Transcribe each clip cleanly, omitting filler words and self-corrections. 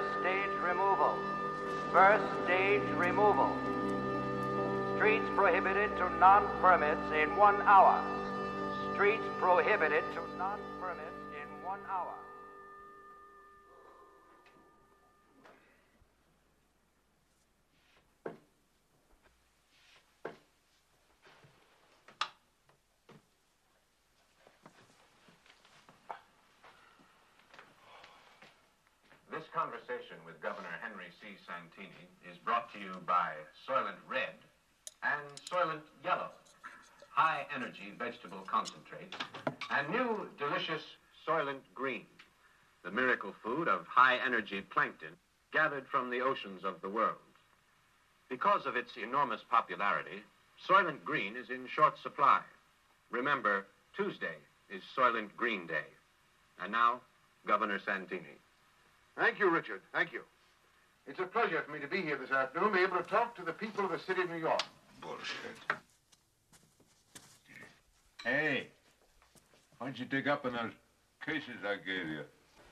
First stage removal. First stage removal. Streets prohibited to non-permits in 1 hour. Streets prohibited to non-permits in 1 hour. This conversation with Governor Henry C. Santini is brought to you by Soylent Red and Soylent Yellow, high-energy vegetable concentrates, and new delicious Soylent Green, the miracle food of high-energy plankton gathered from the oceans of the world. Because of its enormous popularity, Soylent Green is in short supply. Remember, Tuesday is Soylent Green Day. And now, Governor Santini. Thank you, Richard. Thank you. It's a pleasure for me to be here this afternoon, be able to talk to the people of the city of New York. Bullshit. Hey, why don't you dig up in those cases I gave you?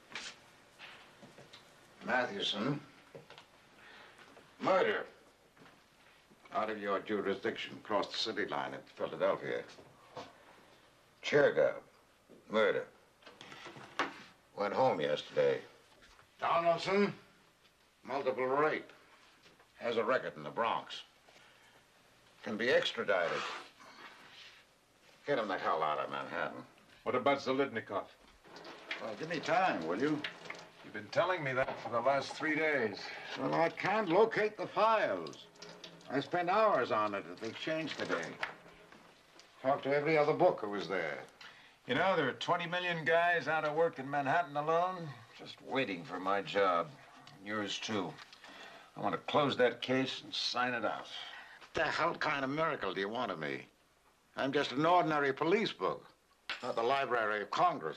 Mathewson. Murder. Out of your jurisdiction, crossed the city line at Philadelphia. Chergov. Murder. Went home yesterday. Donaldson. Multiple rape. Has a record in the Bronx. Can be extradited. Get him the hell out of Manhattan. What about Zalidnikov? Well, give me time, will you? You've been telling me that for the last 3 days. Well, I can't locate the files. I spent hours on it at the exchange today. Talked to every other book who was there. You know, there are 20 million guys out of work in Manhattan alone, just waiting for my job. Yours, too. I want to close that case and sign it out. What the hell kind of miracle do you want of me? I'm just an ordinary police book, not the Library of Congress.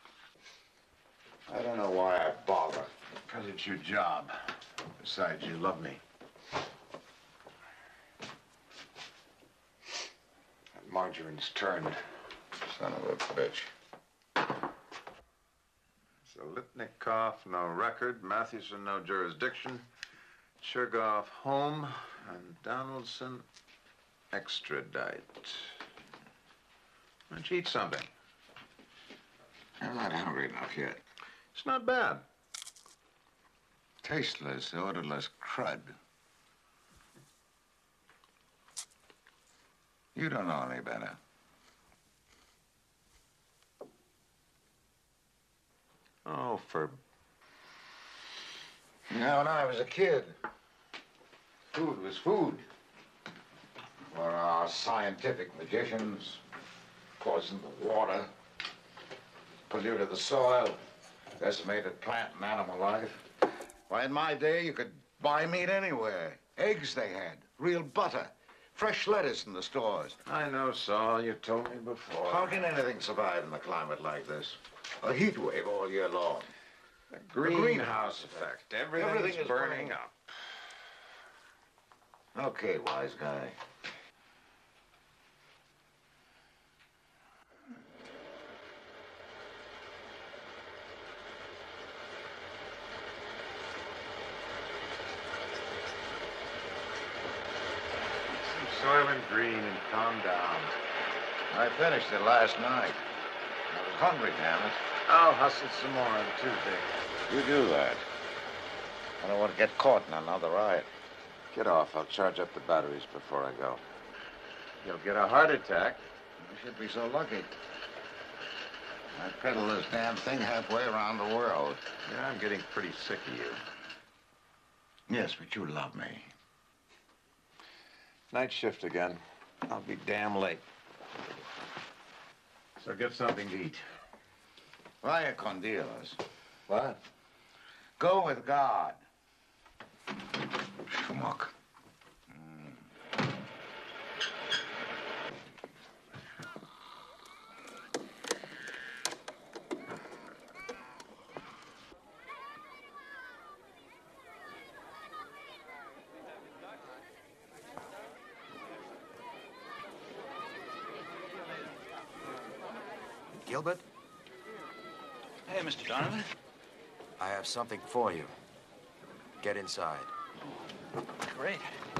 I don't know why I bother. Because it's your job. Besides, you love me. That margarine's turned. Son of a bitch. Zalidnikov, no record. Mathewson, no jurisdiction. Chergov, home. And Donaldson, extradite. Why don't you eat something? I'm not hungry enough yet. It's not bad. Tasteless, odorless crud. You don't know any better. Oh, for... You know, when I was a kid, food was food. For our scientific magicians, poisoned the water, polluted the soil, decimated plant and animal life. Why, in my day, you could buy meat anywhere. Eggs they had, real butter, fresh lettuce in the stores. I know, Saul. You told me before. How can anything survive in a climate like this? A heat wave all year long. The greenhouse effect. Everything is burning up. Okay, wise guy. Soylent Green and calm down. I finished it last night. I was hungry, damn it. I'll hustle some more on Tuesday. You do that. I don't want to get caught in another riot. Get off. I'll charge up the batteries before I go. You'll get a heart attack. You should be so lucky. I peddle this damn thing halfway around the world. Yeah, I'm getting pretty sick of you. Yes, but you love me. Night shift again. I'll be damn late. So get something to eat. Vaya con Dios. What? Go with God. Schmuck. Gilbert? Hey, Mr. Donovan. I have something for you. Get inside. Great.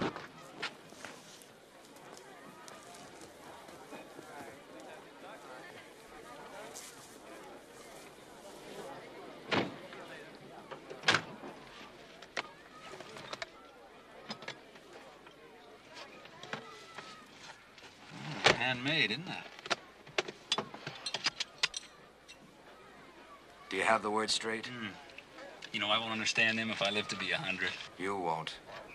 Handmade, isn't it? Do you have the words straight? You know, I won't understand them if I live to be 100. You won't.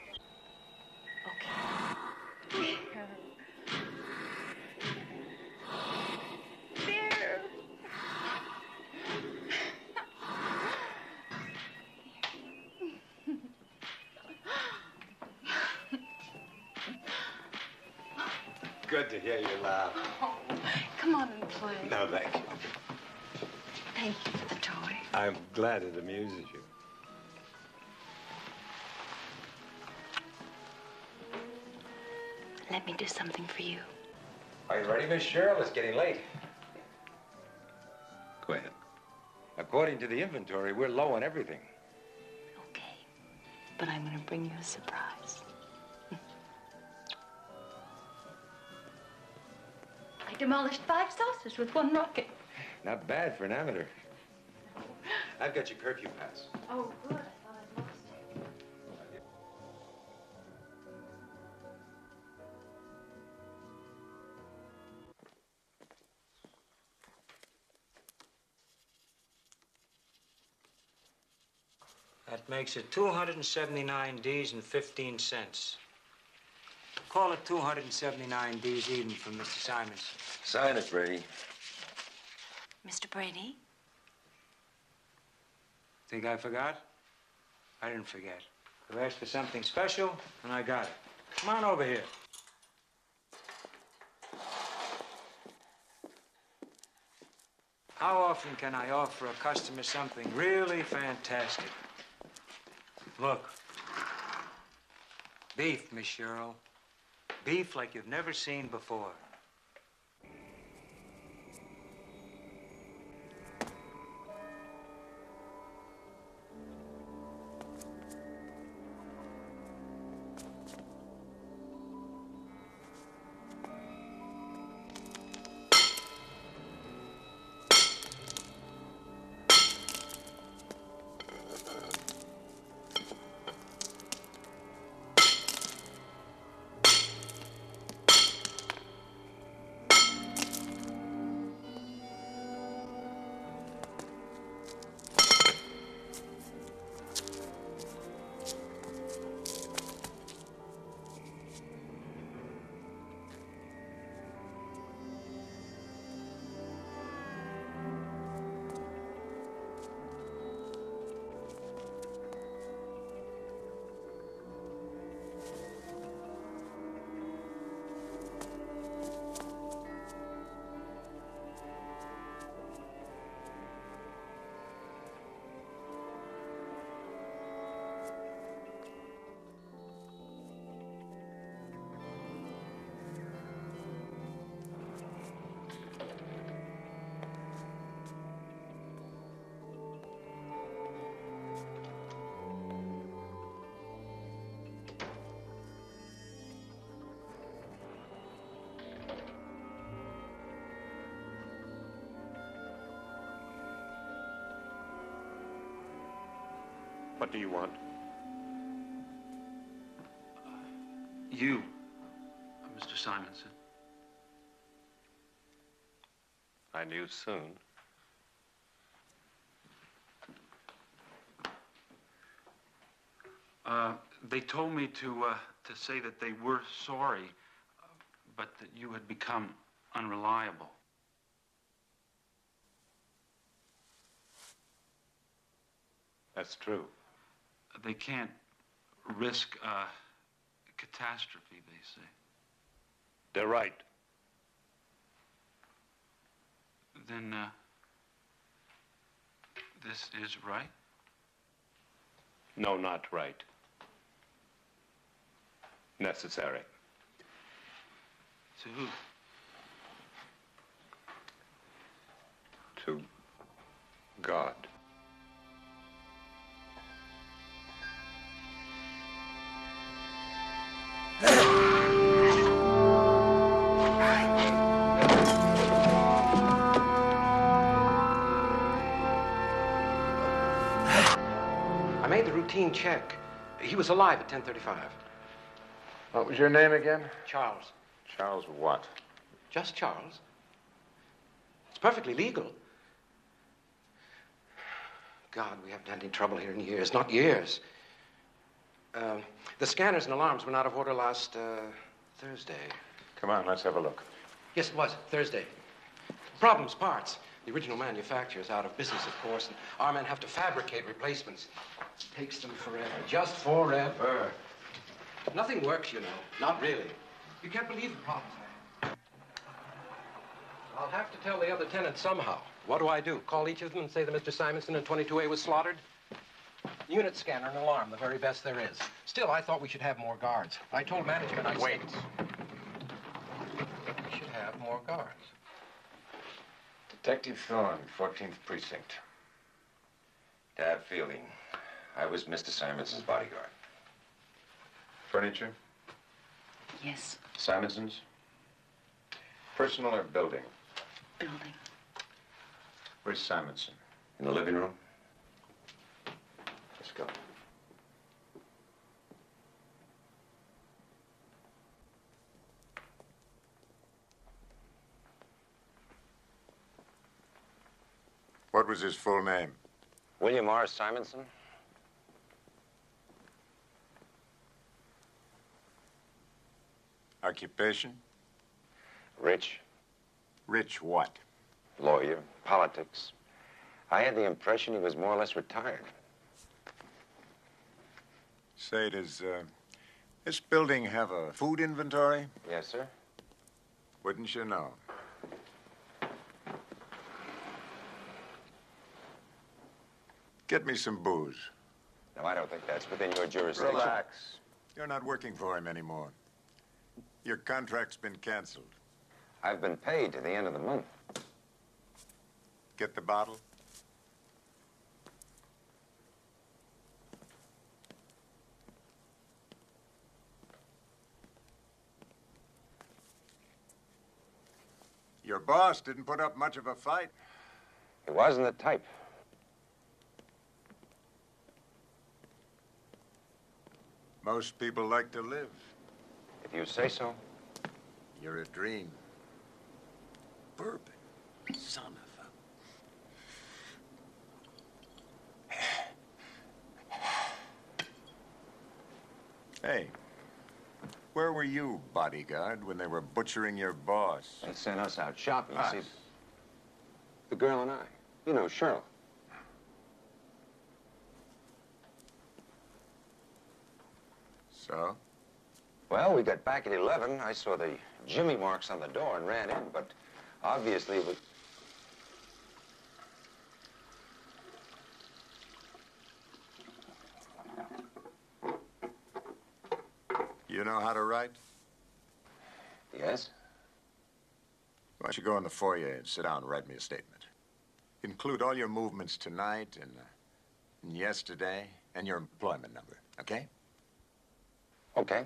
There. Good to hear you laugh. Oh, come on and play. No, thank you. Thank you for the toy. I'm glad it amuses you. Let me do something for you. Are you ready, Miss Cheryl? It's getting late. Go ahead. According to the inventory, we're low on everything. Okay. But I'm going to bring you a surprise. I demolished 5 saucers with 1 rocket. Not bad for an amateur. I've got your curfew pass. Oh, good. I thought I'd lost it. That makes it 279 Ds and 15 cents. Call it 279 Ds even for Mr. Simons. Sign it, Brady. Mr. Brady? Think I forgot? I didn't forget. You asked for something special, and I got it. Come on over here. How often can I offer a customer something really fantastic? Look. Beef, Miss Cheryl. Beef like you've never seen before. What do you want? You, Mr. Simonson. I knew soon. They told me to say that they were sorry, but that you had become unreliable. That's true. They can't risk catastrophe, they say. They're right. Then, this is right? No, not right. Necessary. To who? To God. check. He was alive at 10:35. What was your name again? Charles. Charles what? Just Charles. It's perfectly legal. God, we haven't had any trouble here in years. Not years. The scanners and alarms went out of order last Thursday. Come on, let's have a look. Yes, it was. Thursday. Problems, parts. The original manufacturer is out of business, of course, and our men have to fabricate replacements. It takes them forever. Just forever. Nothing works, you know. Not really. You can't believe the problems. I'll have to tell the other tenants somehow. What do I do? Call each of them and say that Mr. Simonson in 22A was slaughtered? Unit scanner and alarm, the very best there is. Still, I thought we should have more guards. I told management I Wait. We should have more guards. Detective Thorne, 14th Precinct. Dad Fielding. I was Mr. Simonson's bodyguard. Furniture? Yes, Simonson's? Personal or building? building. Where's Simonson? In the living room? Let's go. What was his full name? William R. Simonson. Occupation? Rich. Rich what? Lawyer. Politics. I had the impression he was more or less retired. Say, does this building have a food inventory? Yes, sir. Wouldn't you know? Get me some booze. No, I don't think that's within your jurisdiction. Relax. You're not working for him anymore. Your contract's been canceled. I've been paid to the end of the month. Get the bottle? Your boss didn't put up much of a fight. He wasn't the type. Most people like to live. If you say so. You're a dream. Bourbon. Son of a... Hey, where were you, bodyguard, when they were butchering your boss? They sent us out shopping, Us? see. The girl and I. You know, Cheryl. So? Well, we got back at 11. I saw the Jimmy marks on the door and ran in, but obviously it was... You know how to write? Yes? Why don't you go in the foyer and sit down and write me a statement? Include all your movements tonight and yesterday and your employment number, okay? Okay.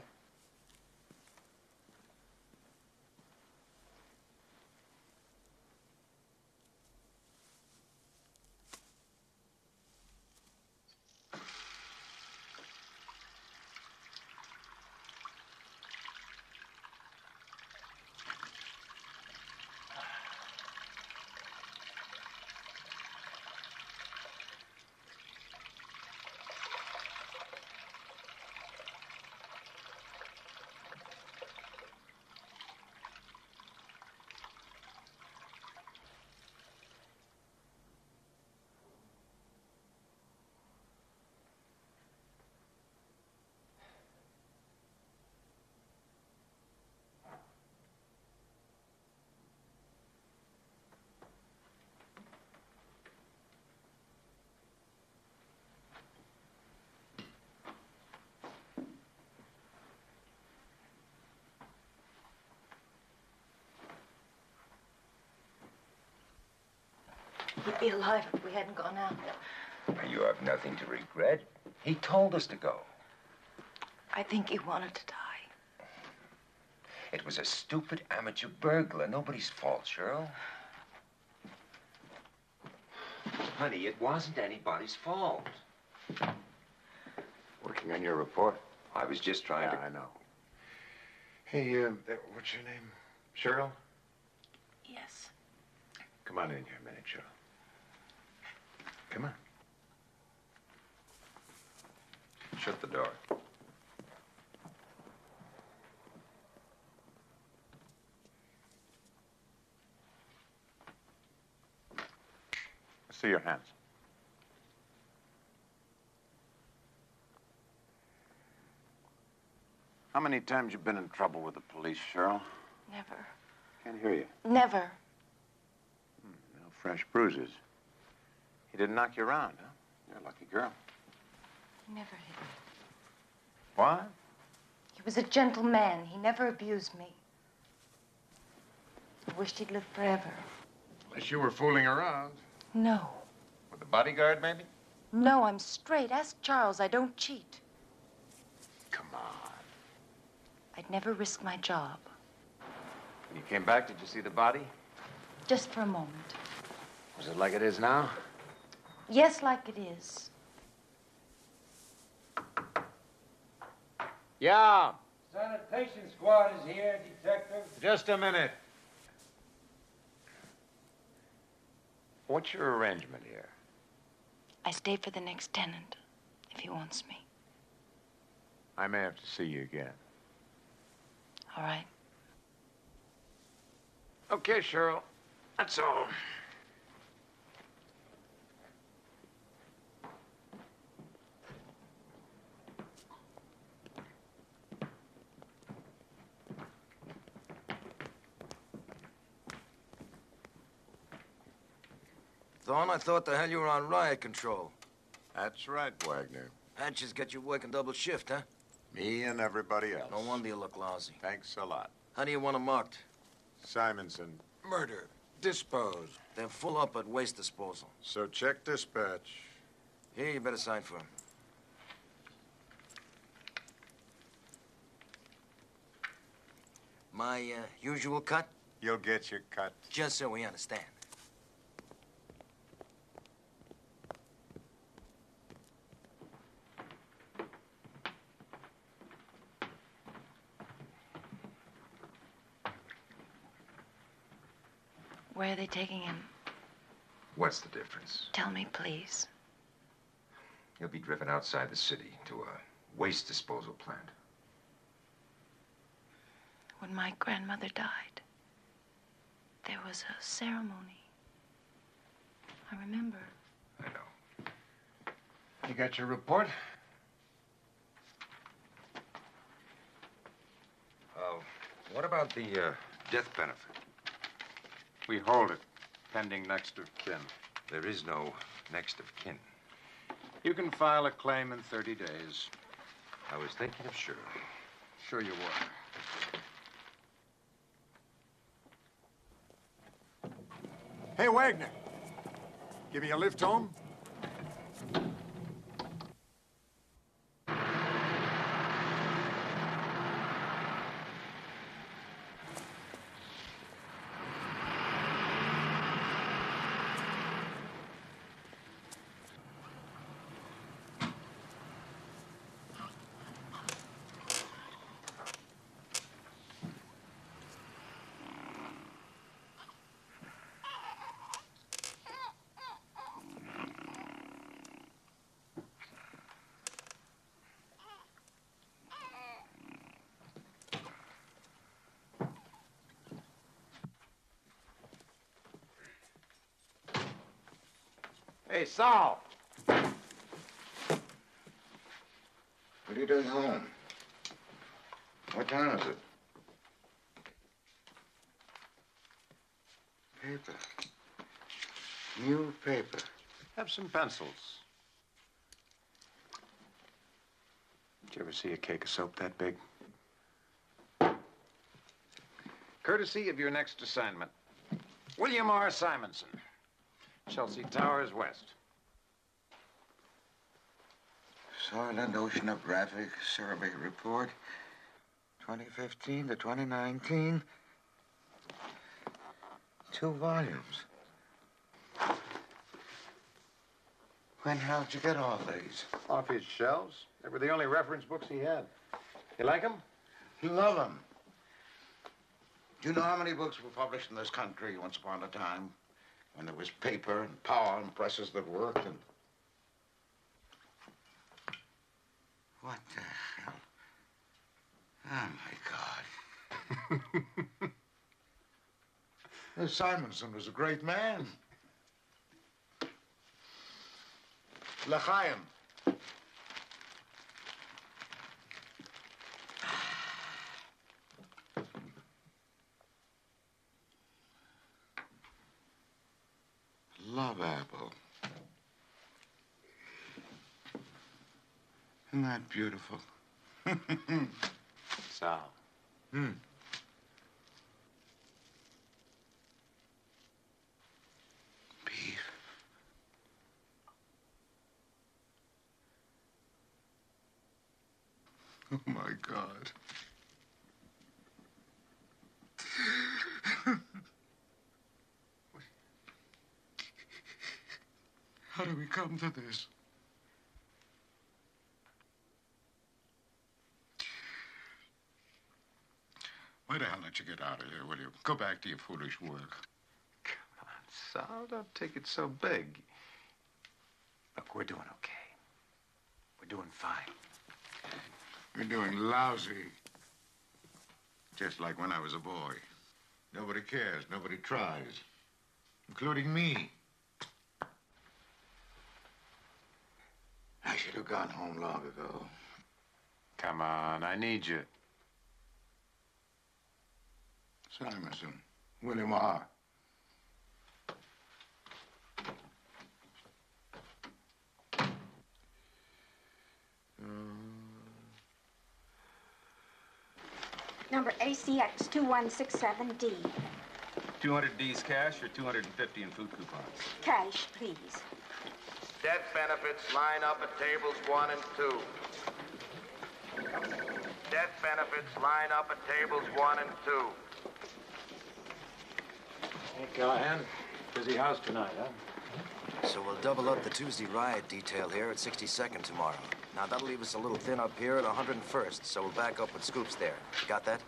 He'd be alive if we hadn't gone out. You have nothing to regret. He told us to go. I think he wanted to die. It was a stupid amateur burglar. Nobody's fault, Cheryl. Honey, it wasn't anybody's fault. Working on your report? I was just trying to... I know. Hey, what's your name? Cheryl? Yes. Come on in here a minute, Cheryl. Come on. Shut the door. See your hands. How many times you been in trouble with the police, Cheryl? Never. Can't hear you. Never. No fresh bruises. He didn't knock you around, huh? You're a lucky girl. He never hit me. What? He was a gentleman. He never abused me. I wished he'd lived forever. Unless you were fooling around. No. With the bodyguard, maybe? No, I'm straight. Ask Charles. I don't cheat. Come on. I'd never risk my job. When you came back, did you see the body? Just for a moment. Was it like it is now? Yes, like it is. Yeah. Sanitation squad is here, Detective. Just a minute. What's your arrangement here? I stay for the next tenant, if he wants me. I may have to see you again. All right. Okay, Cheryl. That's all. Thorne, I thought the hell you were on riot control. That's right, Wagner. Hatches got you working double shift, huh? Me and everybody else. No wonder you look lousy. Thanks a lot. How do you want them marked? Simonson. Murder. Dispose. They're full up at waste disposal. So check dispatch. Here, you better sign for them. My usual cut? You'll get your cut. Just so we understand. Where are they taking him? What's the difference? Tell me, please. He'll be driven outside the city to a waste disposal plant. When my grandmother died, there was a ceremony. I remember. I know. You got your report? What about the death benefit? We hold it, pending next of kin. There is no next of kin. You can file a claim in 30 days. I was thinking of Shirley. Sure you were. Hey, Wagner. Give me a lift home? Hey, Saul. What are you doing home? What time is it? Paper. New paper. Have some pencils. Did you ever see a cake of soap that big? Courtesy of your next assignment. William R. Simonson. Chelsea Towers, West. Soylent Oceanographic Survey Report, 2015 to 2019. 2 volumes. When how'd you get all these? Off his shelves. They were the only reference books he had. You like them? Love them. Do you know how many books were published in this country once upon a time? When there was paper and power and presses that worked and... What the hell? Oh, my God. Simonson was a great man. L'chaim. Love apple. Isn't that beautiful? Sal. Beef. Oh, my God. How do we come to this? Why the hell don't you get out of here, will you? Go back to your foolish work. Come on, Sal, don't take it so big. Look, we're doing okay. We're doing fine. You're doing lousy. Just like when I was a boy. Nobody cares, nobody tries. Including me. I should have gone home long ago. Come on, I need you. Simonson, William R. Number ACX 2167D. 200 D's cash or 250 in food coupons? Cash, please. Death benefits line up at tables 1 and 2. Death benefits line up at tables 1 and 2. Hey, Callahan. Busy house tonight, huh? So we'll double up the Tuesday riot detail here at 62nd tomorrow. Now, that'll leave us a little thin up here at 101st, so we'll back up with scoops there. Got that?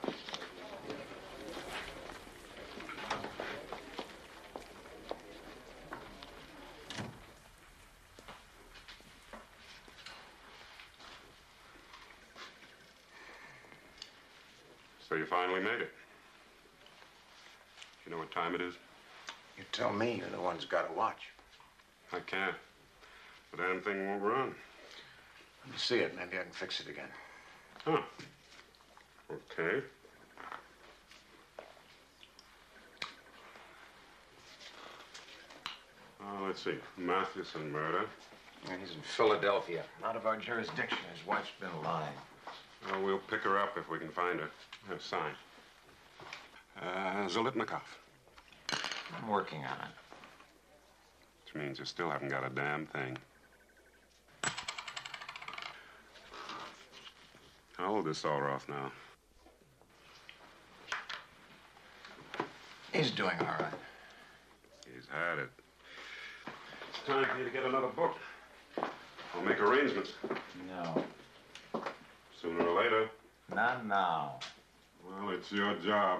So you finally made it. You know what time it is? You tell me. You're the one who's got to watch. I can't. The damn thing won't run. Let me see it. Maybe I can fix it again. Huh. Okay. Let's see. Matheson murder. He's in Philadelphia. Out of our jurisdiction. His wife's been lying. Well, we'll pick her up if we can find her. Sign. Zolitnikov. I'm working on it. Which means you still haven't got a damn thing. How old is Soroff now? He's doing all right. He's had it. It's time for you to get another book. I'll make arrangements. No. Sooner or later. Not now. Well, it's your job.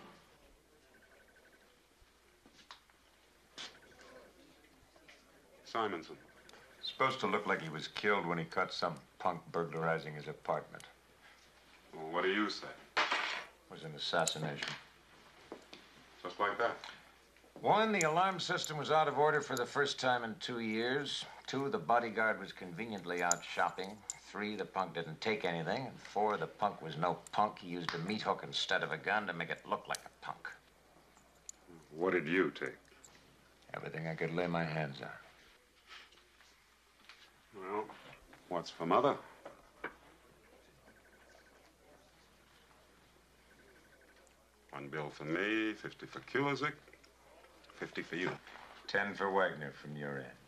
Simonson. Supposed to look like he was killed when he caught some punk burglarizing his apartment. Well, what do you say? It was an assassination. Just like that? 1, the alarm system was out of order for the first time in 2 years. 2, the bodyguard was conveniently out shopping. 3, the punk didn't take anything. And 4, the punk was no punk. He used a meat hook instead of a gun to make it look like a punk. What did you take? Everything I could lay my hands on. Well, what's for mother? One bill for me, 50 for Kulizik, 50 for you. 10 for Wagner from your end.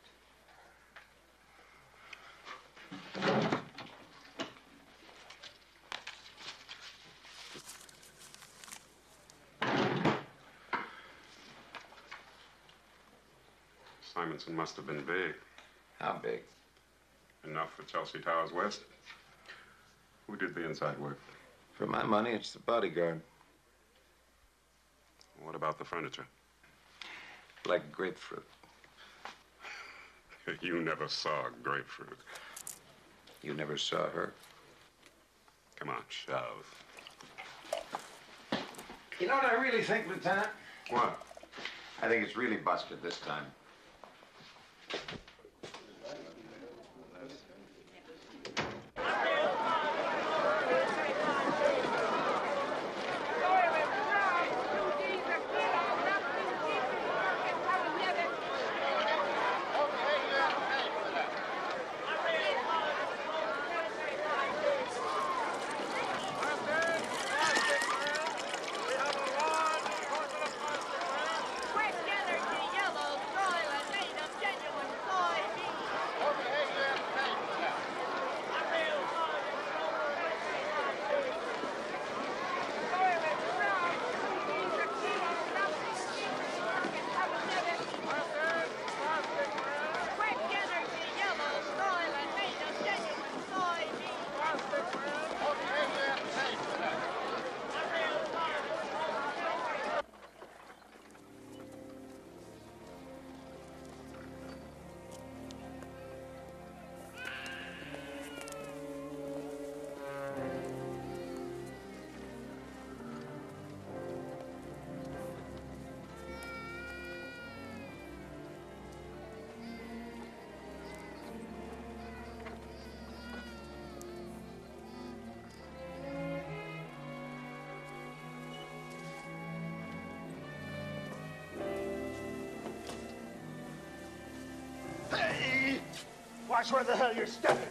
Simonson must have been big. How big? Enough for Chelsea Towers West. Who did the inside work? For my money, it's the bodyguard. What about the furniture? Like grapefruit. You never saw grapefruit. You never saw her? Come on, shove. You know what I really think, Lieutenant? What? I think it's really busted this time. Watch where the hell you're stepping.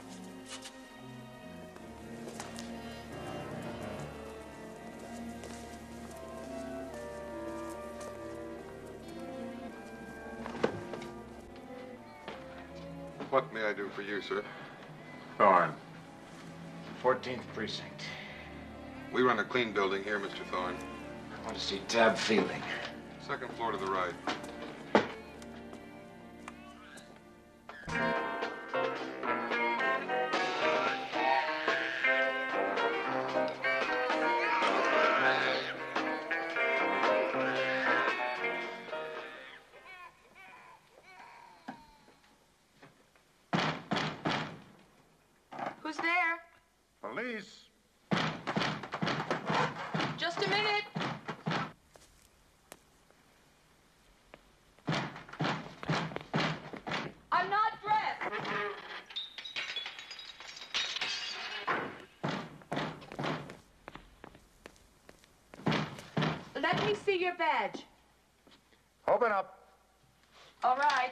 What may I do for you, sir? Thorne. 14th Precinct. We run a clean building here, Mr. Thorne. I want to see Tab Fielding. Second floor to the right. Who's there? Police. Just a minute. I'm not dressed. Let me see your badge. Open up. All right.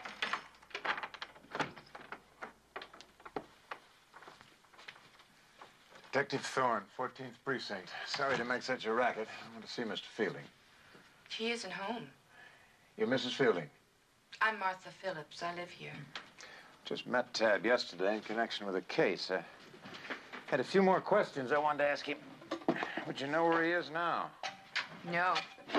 Detective Thorne, 14th Precinct. Sorry to make such a racket. I want to see Mr. Fielding. She isn't home. You're Mrs. Fielding. I'm Martha Phillips. I live here. Just met Tab yesterday in connection with a case. I had a few more questions I wanted to ask him. Would you know where he is now? No,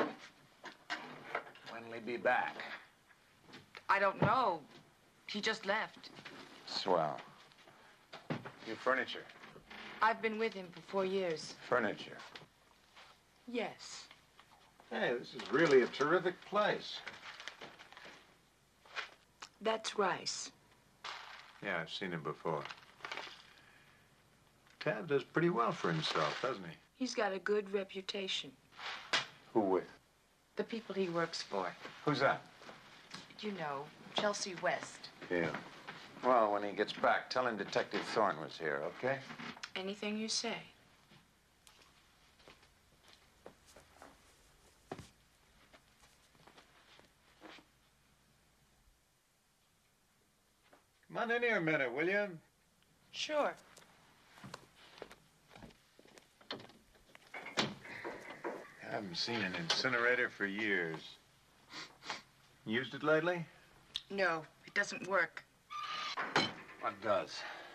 When'll he be back? I don't know. He just left. Swell. Your furniture. I've been with him for 4 years. Furniture. Yes. Hey, this is really a terrific place. That's Rice. Yeah, I've seen him before. Tab does pretty well for himself, doesn't he? He's got a good reputation. Who with? The people he works for. Who's that? You know, Chelsea West. Yeah. Well, when he gets back, tell him Detective Thorne was here, okay? Anything you say. Come on in here a minute, will you? Sure. I haven't seen an incinerator for years. Used it lately? No, it doesn't work. What does?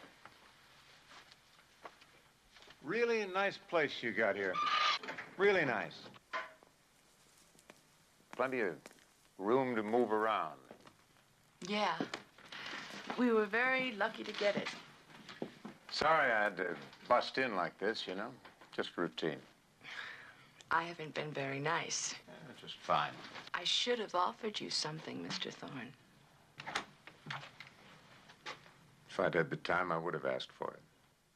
Really a nice place you got here. Really nice. Plenty of room to move around. Yeah. We were very lucky to get it. Sorry I had to bust in like this, you know. Just routine. I haven't been very nice. Just fine. I should have offered you something, Mr. Thorne. If I'd had the time, I would have asked for it.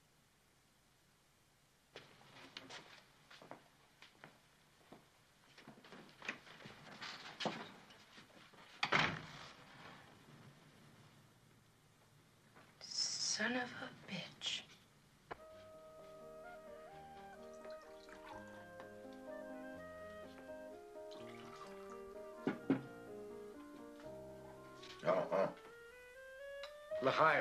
Son of a bitch. L'chaim.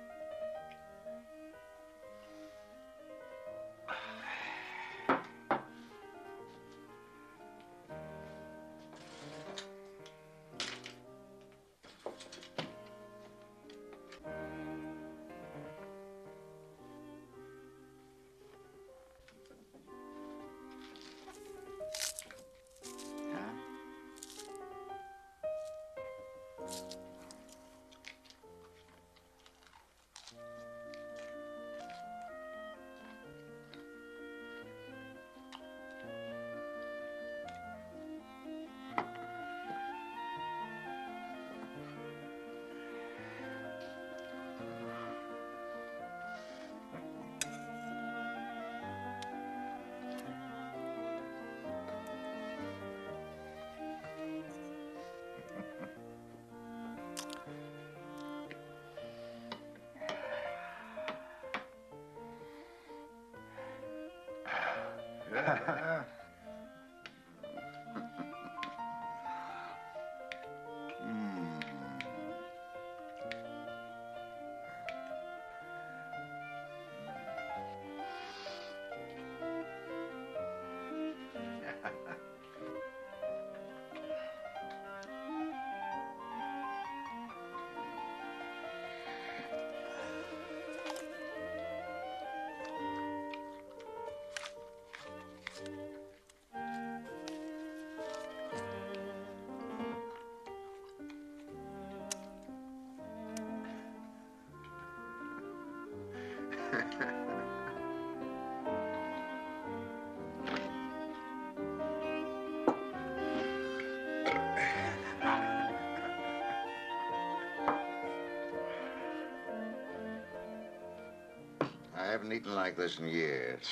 I haven't eaten like this in years.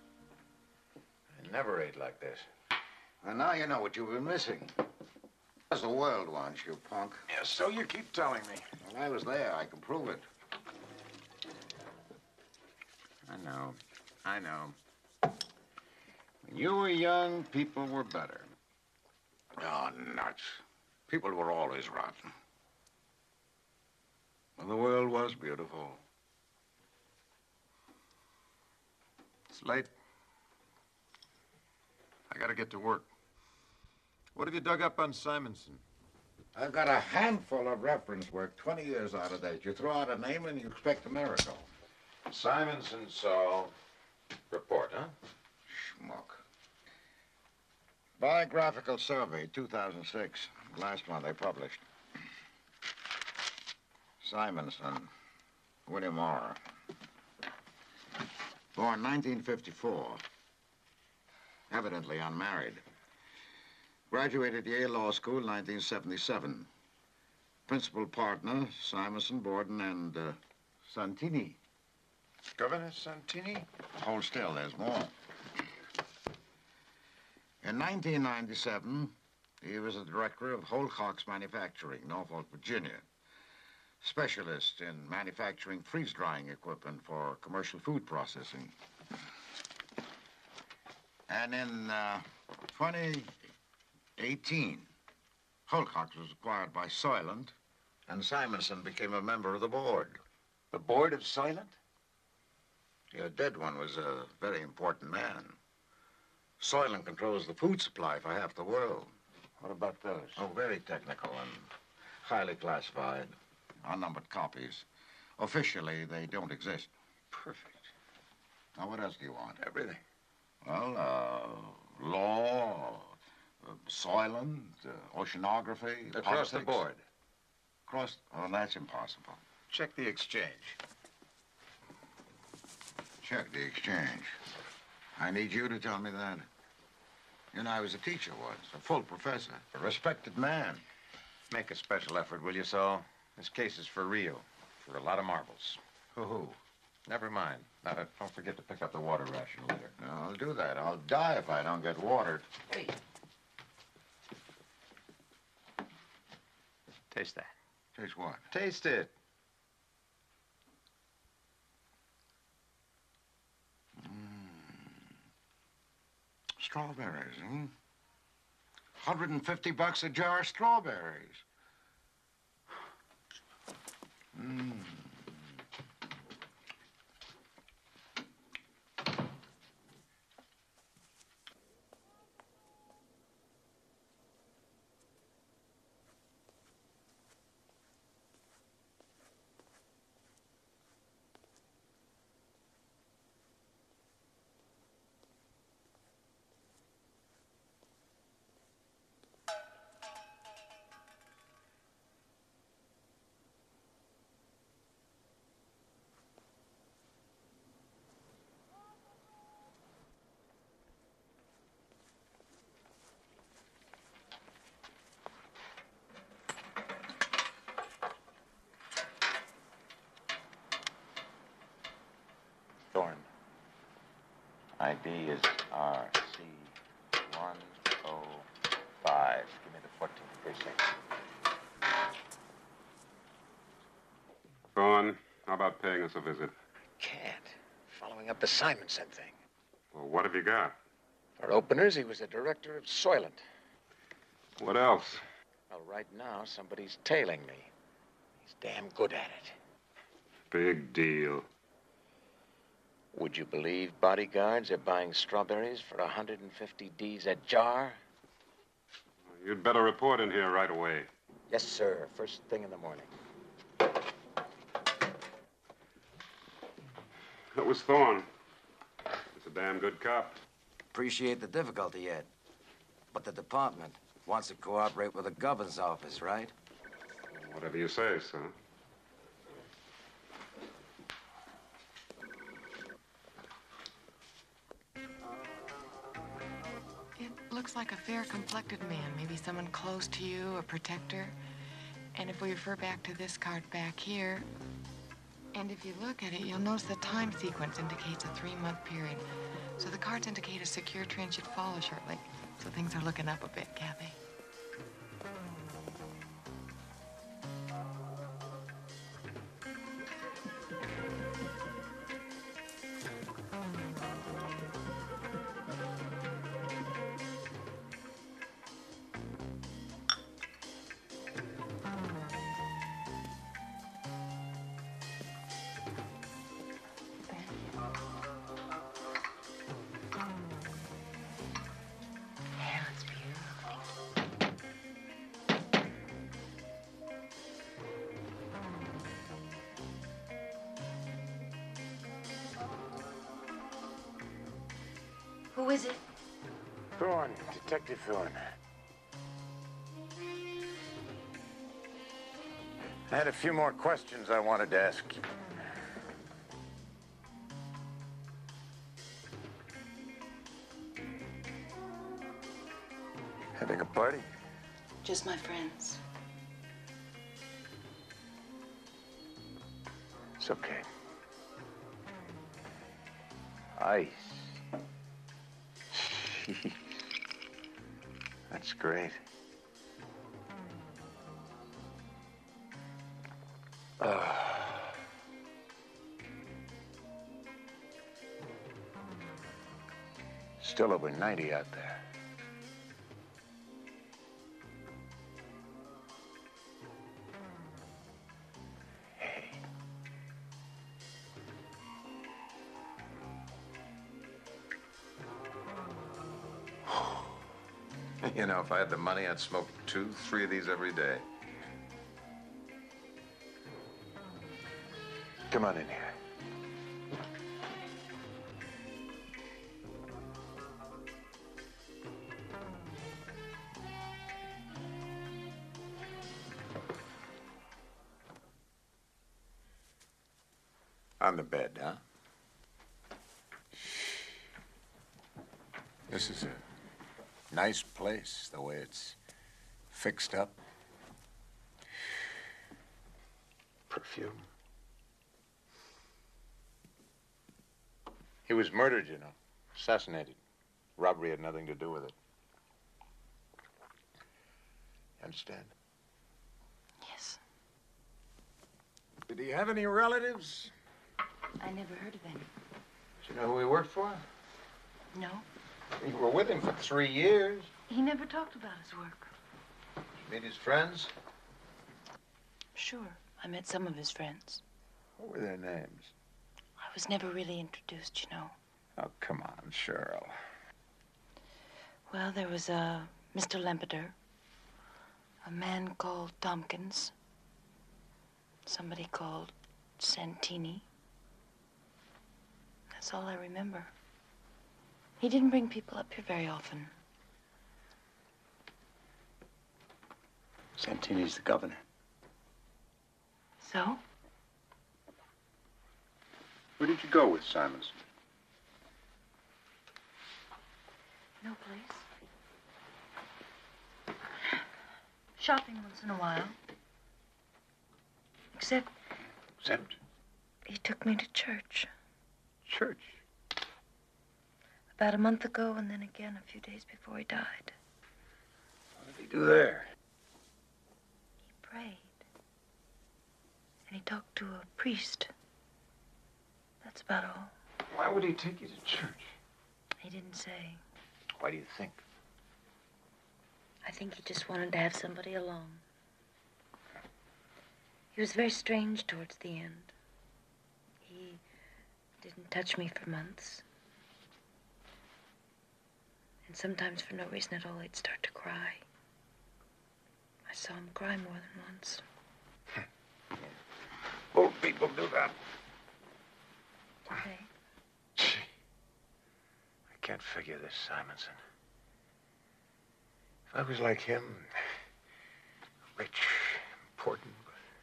I never ate like this. And now you know what you've been missing. As the world wants you, punk. Yeah, so you keep telling me. Well, I was there. I can prove it. I know. When you were young, people were better. Oh, nuts. People were always rotten. And the world was beautiful. It's late. I gotta get to work. What have you dug up on Simonson? I've got a handful of reference work 20 years out of date. You throw out a name and you expect a miracle. Simonson saw report, huh? Schmuck. Biographical Survey, 2006. Last one they published. Simonson, William Orr. Born 1954. Evidently unmarried. Graduated Yale Law School, 1977. Principal partner, Simonson, Borden, and Santini. Governor Santini? Hold still, there's more. In 1997, he was the director of Holcox Manufacturing, Norfolk, Virginia. Specialist in manufacturing freeze-drying equipment for commercial food processing. And in 2018, Holcox was acquired by Soylent, and Simonson became a member of the board. The board of Soylent? Your dead one was a very important man. Soylent controls the food supply for half the world. What about those? Oh, very technical and highly classified. Unnumbered copies. Officially, they don't exist. Perfect. Now, what else do you want? Everything. Well, law, Soylent, oceanography, Across politics. the board. Oh, that's impossible. Check the exchange. Check the exchange. I need you to tell me that. You know, I was a teacher once, a full professor, a respected man. Make a special effort, will you, Saul? This case is for real. For a lot of marbles. For who? Never mind. Now, don't forget to pick up the water ration later. No, I'll do that. I'll die if I don't get watered. Hey. Taste that. Taste what? Taste it. Strawberries, hmm? $150 a jar of strawberries. Mmm. Thorne. ID is RC105. Give me the 14th precinct. Thorne, how about paying us a visit? Can't. Following up the Simonson thing. Well, what have you got? For openers, he was the director of Soylent. What else? Well, right now, somebody's tailing me. He's damn good at it. Big deal. Would you believe bodyguards are buying strawberries for 150 Ds a jar? You'd better report in here right away. Yes, sir. First thing in the morning. That was Thorne. He's a damn good cop. Appreciate the difficulty, Ed. But the department wants to cooperate with the governor's office, right? Whatever you say, sir. Looks like a fair-complected man, maybe someone close to you, a protector. And if we refer back to this card back here, and if you look at it, you'll notice the time sequence indicates a 3-month period. So the cards indicate a secure trend should follow shortly. So things are looking up a bit, Kathy. Who is it? Thorne, Detective Thorne. I had a few more questions I wanted to ask you. Having a party? Just my friends. It's okay. Ice. That's great. Still over 90 out there. You know, if I had the money, I'd smoke 2, 3 of these every day. Come on in here. On the bed, huh? This is a nice place, the way it's fixed up. Perfume. He was murdered, you know. Assassinated. Robbery had nothing to do with it. You understand? Yes. Did he have any relatives? I never heard of any. Did you know who he worked for? No. You were with him for 3 years. He never talked about his work. Did you meet his friends? Sure. I met some of his friends. What were their names? I was never really introduced, you know. Oh, come on, Cheryl. Well, there was a Mr. Lempeter, a man called Tompkins, somebody called Santini. That's all I remember. He didn't bring people up here very often. Santini's the governor. So? Where did you go with Simonson? No place. Shopping once in a while. Except he took me to church. Church? About a month ago, and then again a few days before he died. What did he do there? He prayed. And he talked to a priest. That's about all. Why would he take you to church? He didn't say. Why do you think? I think he just wanted to have somebody along. He was very strange towards the end. He didn't touch me for months. And sometimes for no reason at all, he'd start to cry. I saw him cry more than once. Old people do that. Okay. I can't figure this, Simonson. If I was like him, rich, important,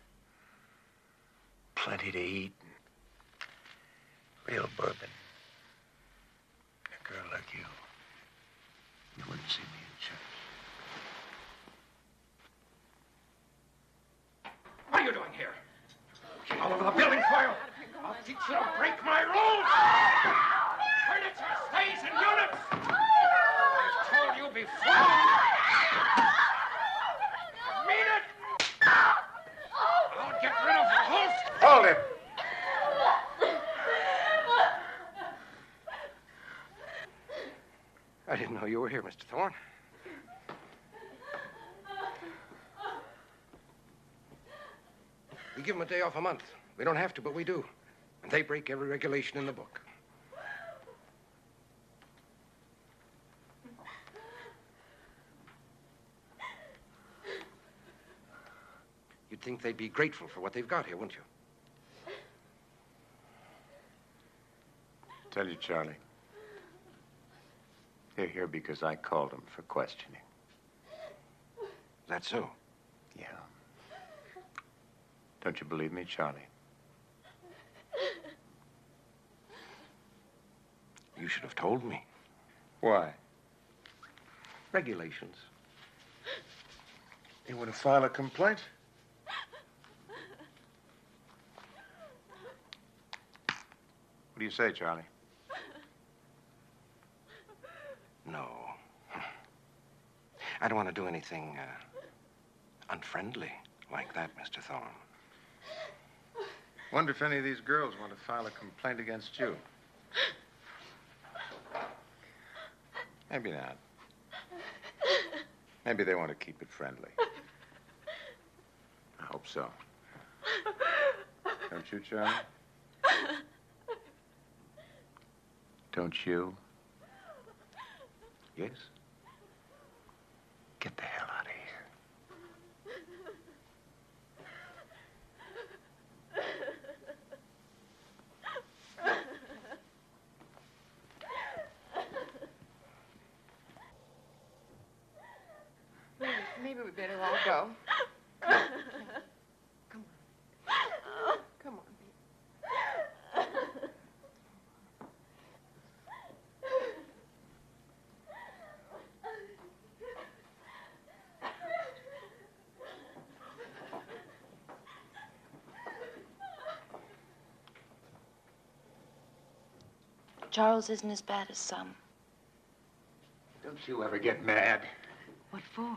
plenty to eat, and real bourbon, a girl like you wouldn't see me in church. What are you doing here? All over the building for you. I'll teach you to break my rules. Furniture stays in units. I've told you before. I mean it. I'll get rid of the host. Hold it! I didn't know you were here, Mr. Thorne. We give them a day off a month. We don't have to, but we do. And they break every regulation in the book. You'd think they'd be grateful for what they've got here, wouldn't you? Tell you, Charlie. They're here because I called them for questioning. That's so? Yeah. Don't you believe me, Charlie? You should have told me. Why? Regulations. You want to file a complaint? What do you say, Charlie? No. I don't want to do anything unfriendly like that, Mr. Thorne. Wonder if any of these girls want to file a complaint against you. Maybe not. Maybe they want to keep it friendly. I hope so. Don't you, Charlie? Don't you? Yes? Get the hell out of here. Maybe we better all go. Come on. Come on, baby. Charles isn't as bad as some. Don't you ever get mad? What for?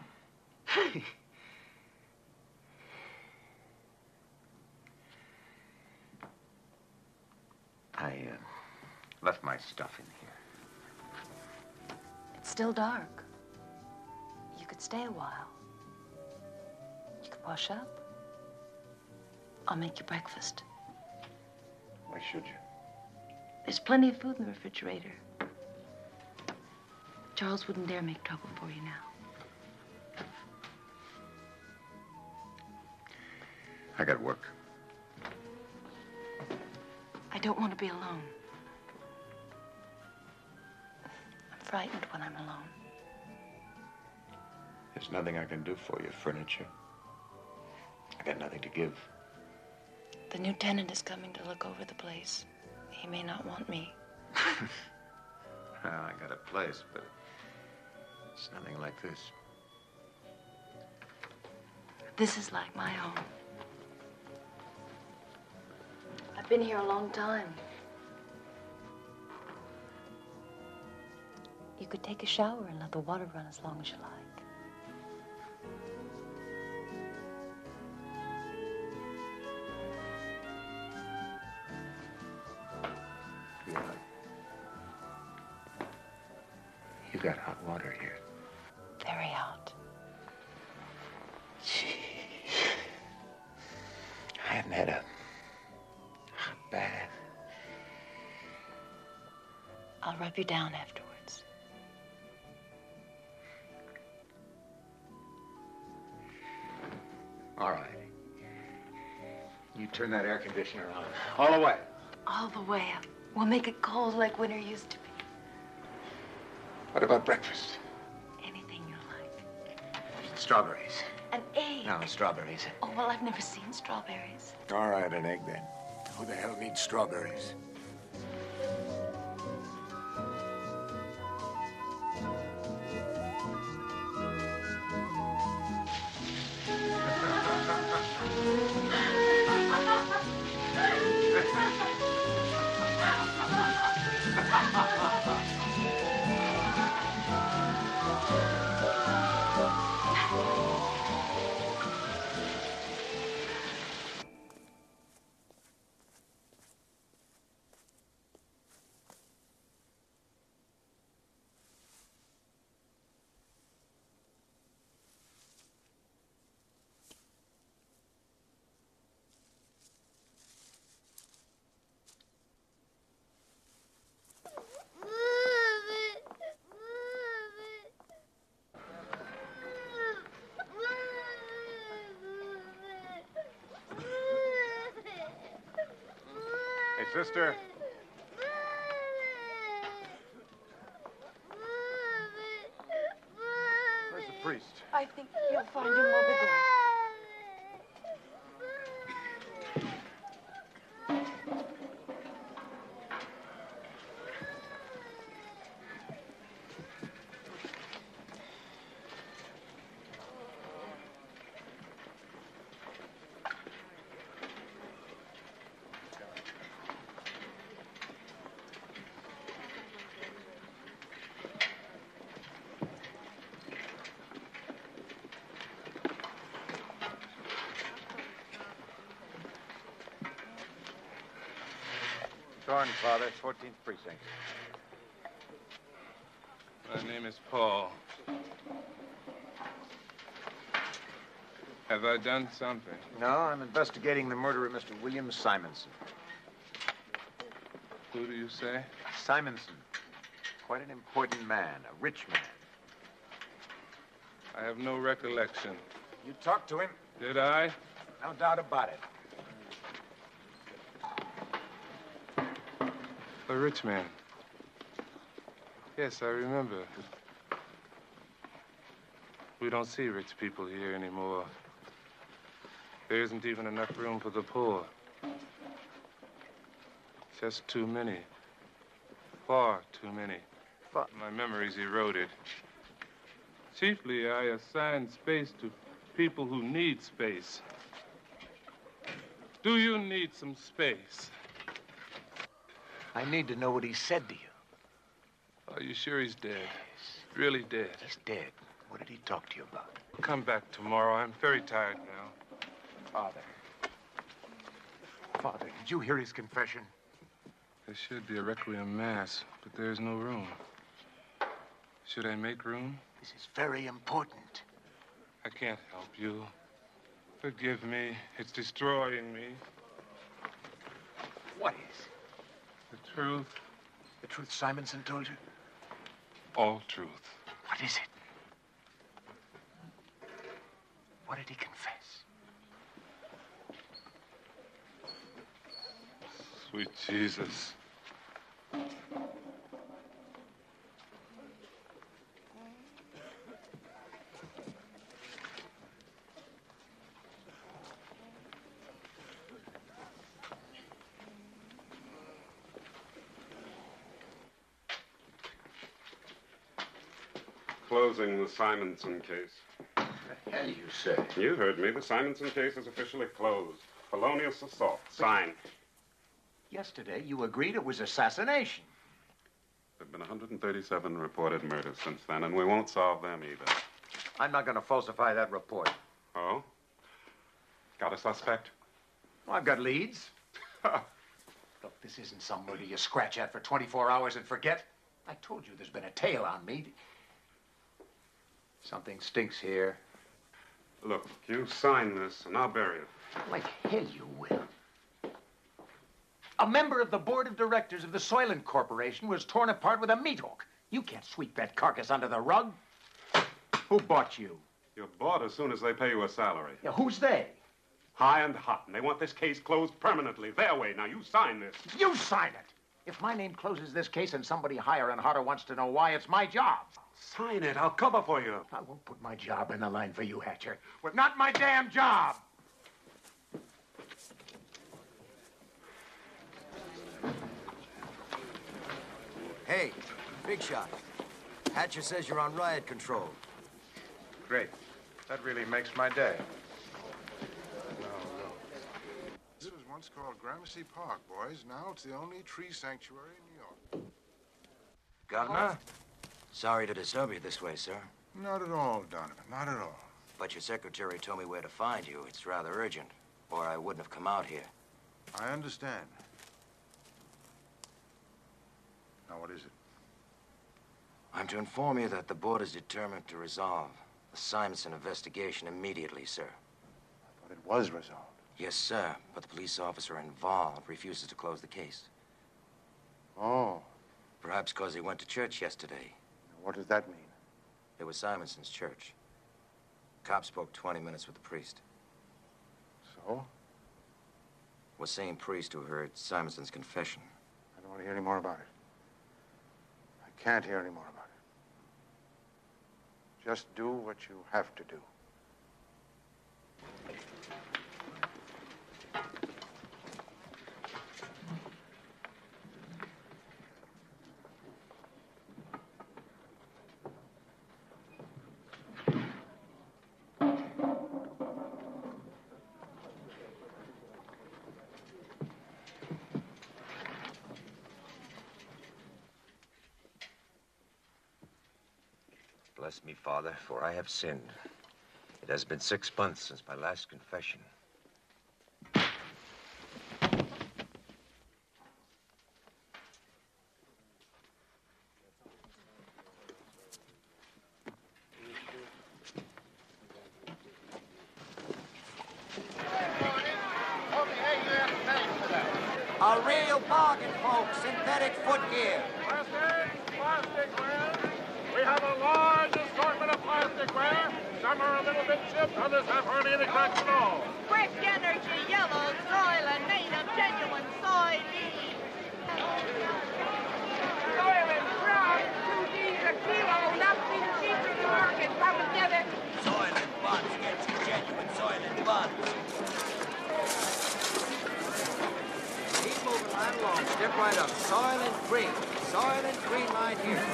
I left my stuff in here. It's still dark. You could stay a while. You could wash up. I'll make you breakfast. Why should you? There's plenty of food in the refrigerator. Charles wouldn't dare make trouble for you now. I got work. I don't want to be alone. I'm frightened when I'm alone. There's nothing I can do for you, furniture. I got nothing to give. The new tenant is coming to look over the place. He may not want me. Well, I got a place, but it's nothing like this. This is like my home. I've been here a long time. You could take a shower and let the water run as long as you like. You got hot water here. Very hot. I haven't had a hot bath. I'll rub you down afterwards. All right. You turn that air conditioner on. All the way. All the way up. We'll make it cold like winter used to be. What about breakfast? Anything you like. Strawberries. An egg. No, strawberries. Oh, well, I've never seen strawberries. All right, an egg then. Who the hell needs strawberries? Hey, sister. Where's the priest? I think you'll find him over there. Thorne, Father, 14th Precinct. My name is Paul. Have I done something? No, I'm investigating the murder of Mr. William Simonson. Who do you say? Simonson. Quite an important man, a rich man. I have no recollection. You talked to him? Did I? No doubt about it. A rich man. Yes, I remember. We don't see rich people here anymore. There isn't even enough room for the poor. Just too many. Far too many. My memory's eroded. Chiefly, I assign space to people who need space. Do you need some space? I need to know what he said to you. Are you sure he's dead? Really dead? He's dead. What did he talk to you about? Come back tomorrow. I'm very tired now. Father, did you hear his confession? There should be a requiem mass, but there's no room. Should I make room? This is very important. I can't help you. Forgive me. It's destroying me. What is? The truth. The truth Simonson told you? All truth. What is it? What did he confess? Sweet Jesus. Closing the Simonson case. What the hell you say? You heard me. The Simonson case is officially closed. Felonious assault. Signed. Yesterday, you agreed it was assassination. There have been 137 reported murders since then, and we won't solve them either. I'm not going to falsify that report. Oh? Got a suspect? Well, I've got leads. Look, this isn't somebody you scratch at for 24 hours and forget. I told you there's been a tail on me. Something stinks here. Look, you sign this, and I'll bury it. Like hell you will. A member of the board of directors of the Soylent Corporation was torn apart with a meat hook. You can't sweep that carcass under the rug. Who bought you? You're bought as soon as they pay you a salary. Yeah, who's they? High and hot, and they want this case closed permanently. Their way. Now, you sign this. You sign it. If my name closes this case and somebody higher and hotter wants to know why, it's my job. Sign it. I'll cover for you. I won't put my job in the line for you, Hatcher. Well, not my damn job. Hey, Big Shot. Hatcher says you're on riot control. Great. That really makes my day. This was once called Gramercy Park, boys. Now it's the only tree sanctuary in New York. Governor? Sorry to disturb you this way, sir. Not at all, Donovan. Not at all. But your secretary told me where to find you. It's rather urgent, or I wouldn't have come out here. I understand. Now, what is it? I'm to inform you that the board is determined to resolve the Simonson investigation immediately, sir. I thought it was resolved. Yes, sir, but the police officer involved refuses to close the case. Oh. Perhaps because he went to church yesterday. What does that mean? It was Simonson's church. Cop spoke 20 minutes with the priest. So? Was same priest who heard Simonson's confession. I don't want to hear any more about it. I can't hear any more about it. Just do what you have to do. Bless me, Father, for I have sinned. It has been 6 months since my last confession. A real bargain, folks. Synthetic footgear. Plasticware. We have a large assortment of plasticware. Some are a little bit chipped, others have hardly any cracks at all. Quick Energy, yellow, Soylent, native, genuine soybean. Soylent, brown, 2 G's a kilo, nothing cheaper in the market. Come and get it. Soylent Buns gets you genuine Soylent Buns. Keep moving right along. Step right up. Soylent Green. Soylent Green right here.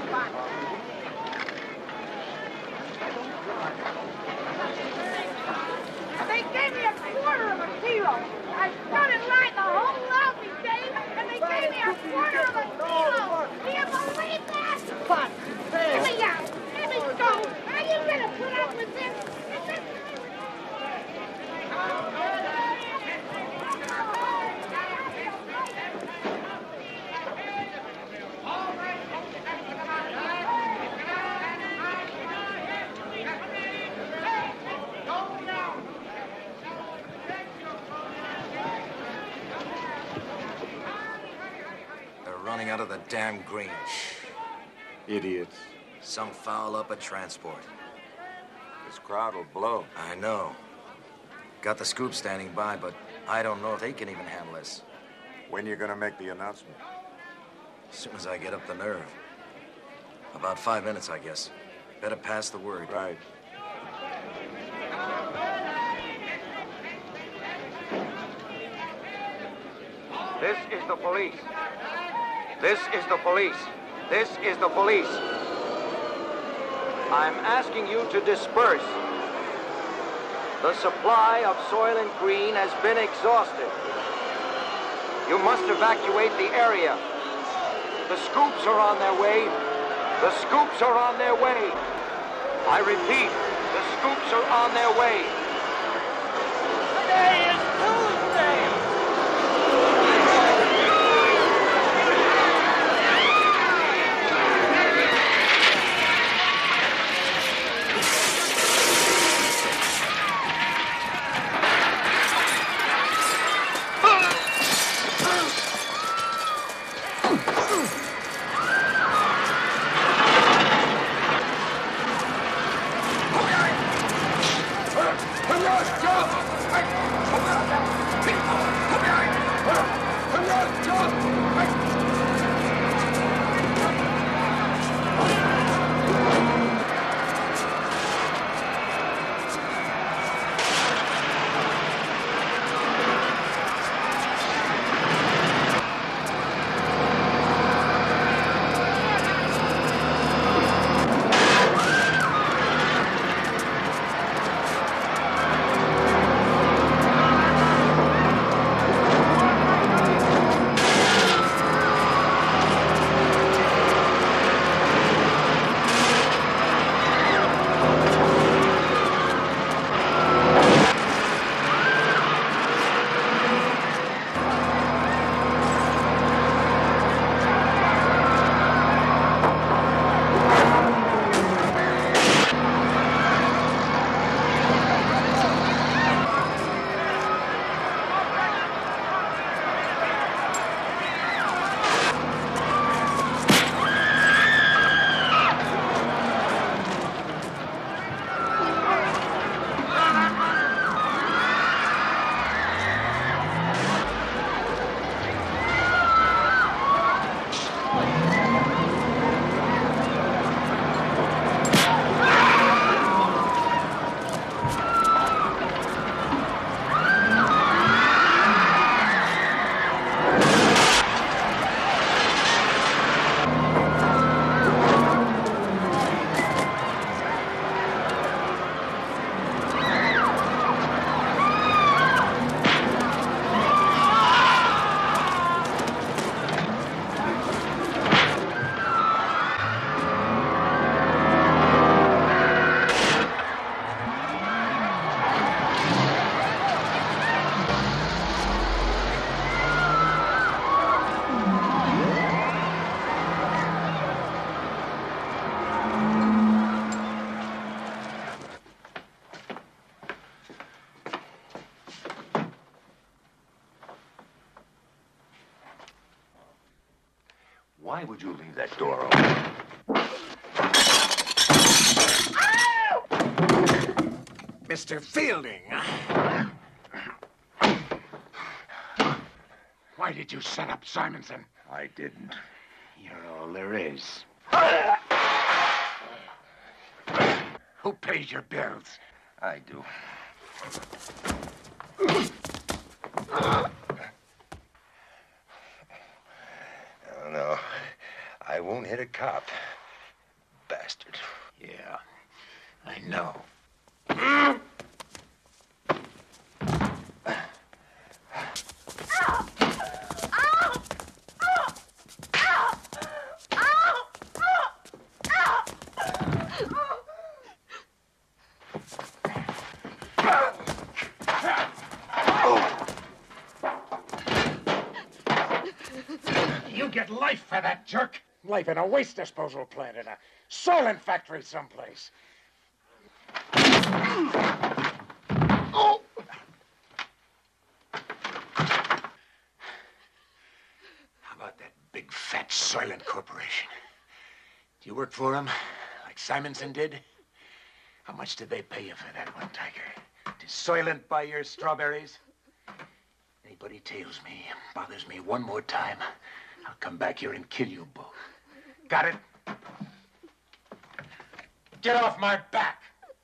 They gave me a quarter of a kilo. I stood in line the whole lousy day, and they gave me a quarter of a kilo. Do you believe that? out of the damn green. Idiots. Some foul up a transport. This crowd will blow. I know. Got the scoop standing by, but I don't know if they can even handle this. When you gonna make the announcement? As soon as I get up the nerve. About 5 minutes, I guess. Better pass the word. Right. This is the police. This is the police. This is the police. I'm asking you to disperse. The supply of Soylent Green has been exhausted. You must evacuate the area. The scoops are on their way. The scoops are on their way. I repeat, the scoops are on their way. Today is Tuesday. Why would you leave that door open? Mr. Fielding. Why did you set up Simonson? I didn't. You're all there is. Who pays your bills? I do. No, I won't hit a cop. Bastard. Yeah, I know. You get life for that jerk. Life in a waste disposal plant in a Soylent factory someplace. Oh! How about that big, fat Soylent Corporation. Do you work for them, like Simonson did? How much did they pay you for that one, Tiger? Did Soylent buy your strawberries? Anybody tails me, bothers me one more time, I'll come back here and kill you both. Got it? Get off my back!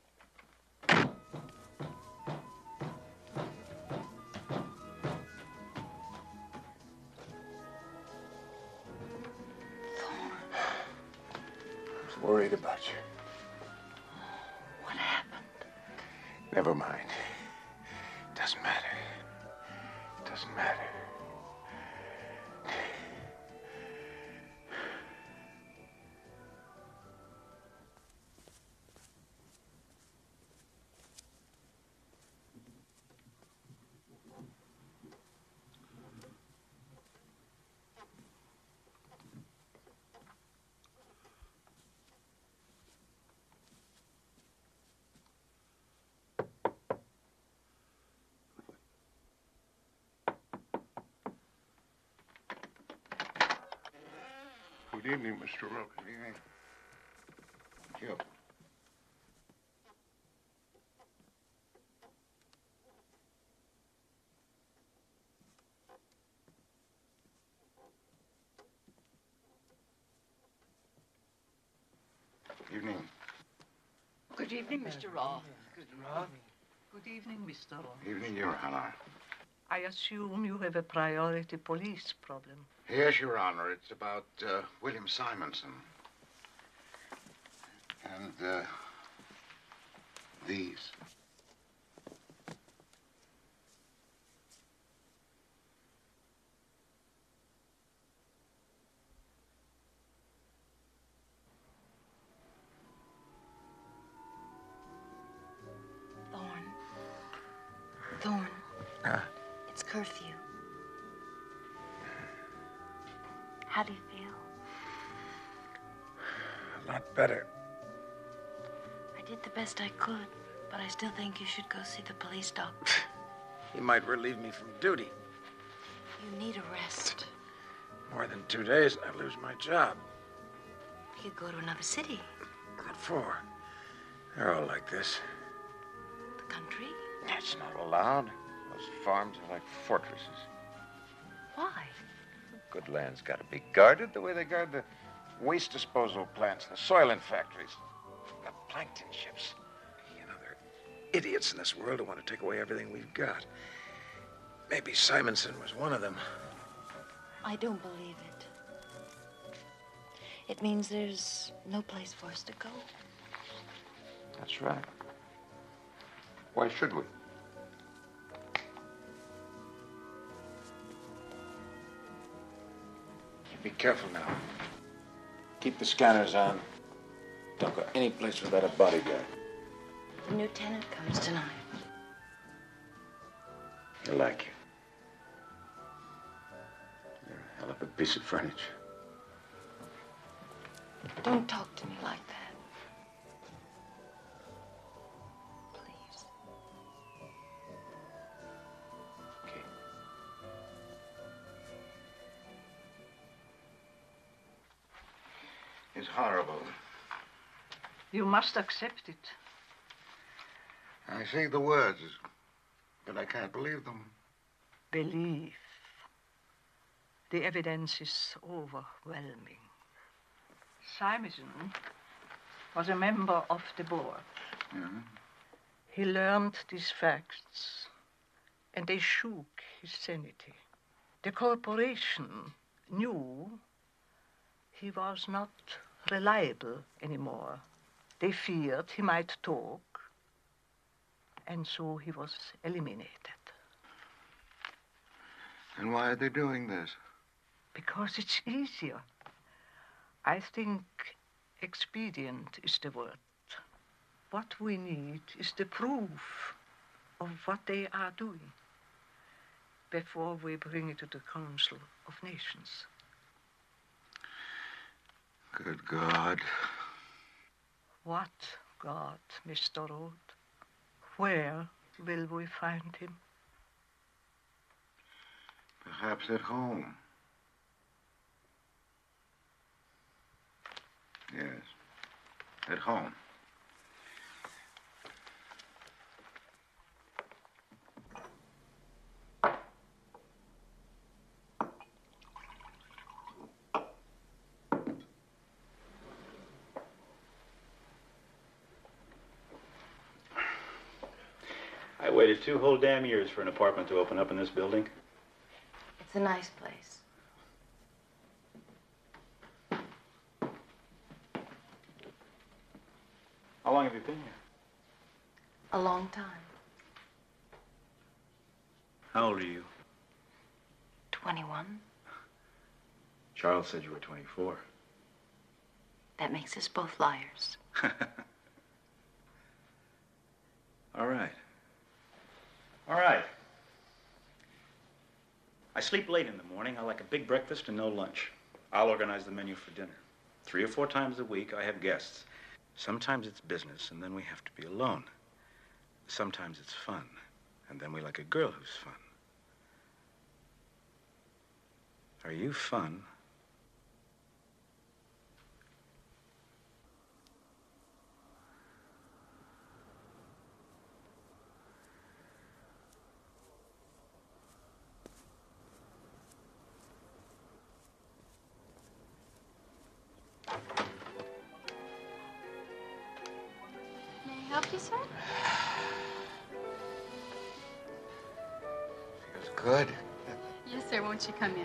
I was worried about you. What happened? Never mind. Doesn't matter. Doesn't matter. Good evening, Mr. Rook. Good evening. Joe. Evening. Good evening, Mr. Raw. Good evening, Mr. Raw. Evening, Your Honor. I assume you have a priority police problem. Yes, Your Honor. It's about William Simonson. And these. Thorne. It's curfew. How do you feel? A lot better. I did the best I could, but I still think you should go see the police doctor. He might relieve me from duty. You need a rest. More than 2 days and I lose my job. You could go to another city. What for? They're all like this. The country? That's not allowed. Those farms are like fortresses. Why? Good land's got to be guarded the way they guard the waste disposal plants, the Soylent factories, the plankton ships. You know, there are idiots in this world who want to take away everything we've got. Maybe Simonson was one of them. I don't believe it. It means there's no place for us to go. That's right. Why should we? Be careful now. Keep the scanners on. Don't go any place without a bodyguard. The new tenant comes tonight. He'll like you. You're a hell of a piece of furniture. Don't talk to me like that. Please. Okay. It's horrible. You must accept it. I say the words, but I can't believe them. Believe. The evidence is overwhelming. Simonson was a member of the board. Yeah. He learned these facts, and they shook his sanity. The corporation knew he was not reliable anymore. They feared he might talk, and so he was eliminated. And why are they doing this? Because it's easier. I think expedient is the word. What we need is the proof of what they are doing before we bring it to the Council of Nations. Good God. What God, Mr. Roth? Where will we find him? Perhaps at home. Yes. At home. I waited 2 whole damn years for an apartment to open up in this building. It's a nice place. How long have you been here? A long time. How old are you? 21. Charles said you were 24. That makes us both liars. All right. All right. I sleep late in the morning. I like a big breakfast and no lunch. I'll organize the menu for dinner. 3 or 4 times a week, I have guests. Sometimes it's business, and then we have to be alone. Sometimes it's fun, and then we like a girl who's fun. Are you fun? May I help you, sir? Feels good. Yes, sir. Won't you come in?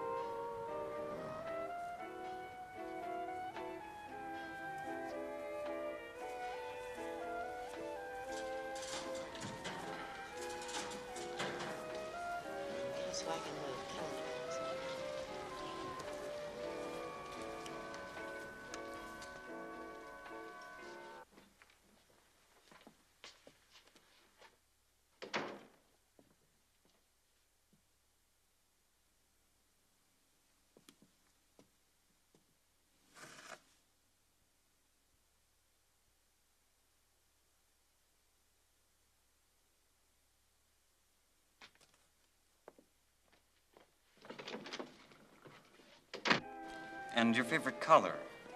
And your favorite color?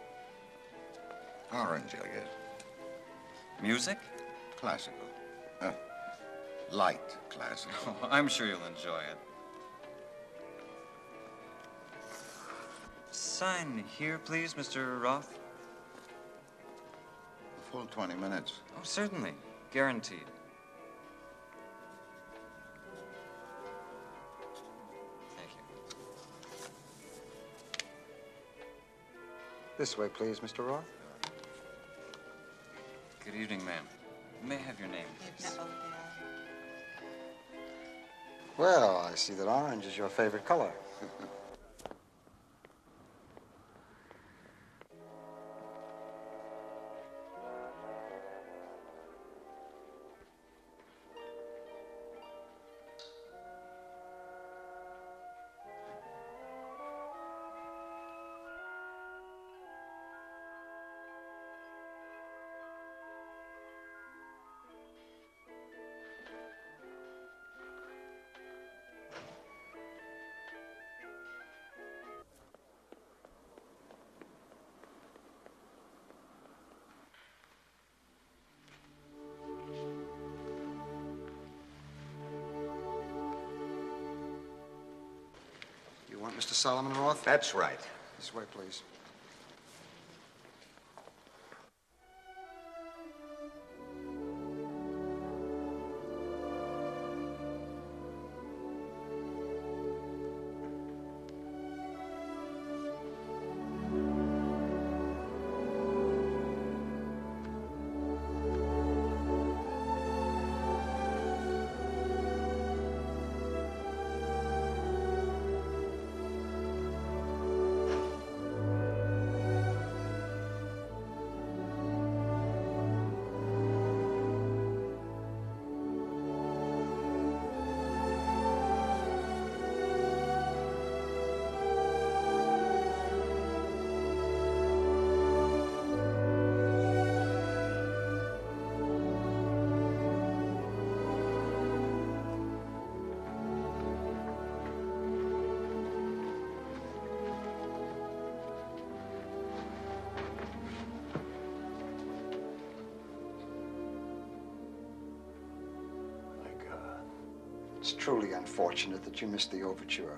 Orange, I guess. Music? Classical. Light classical. Oh, I'm sure you'll enjoy it. Sign here, please, Mr. Roth. A full 20 minutes. Oh, certainly. Guaranteed. Thank you. This way, please, Mr. Roth. Good evening, ma'am. May I have your name, please? Well, I see that orange is your favorite color. You want Mr. Solomon Roth? That's right. This way, please. It's truly unfortunate that you missed the overture.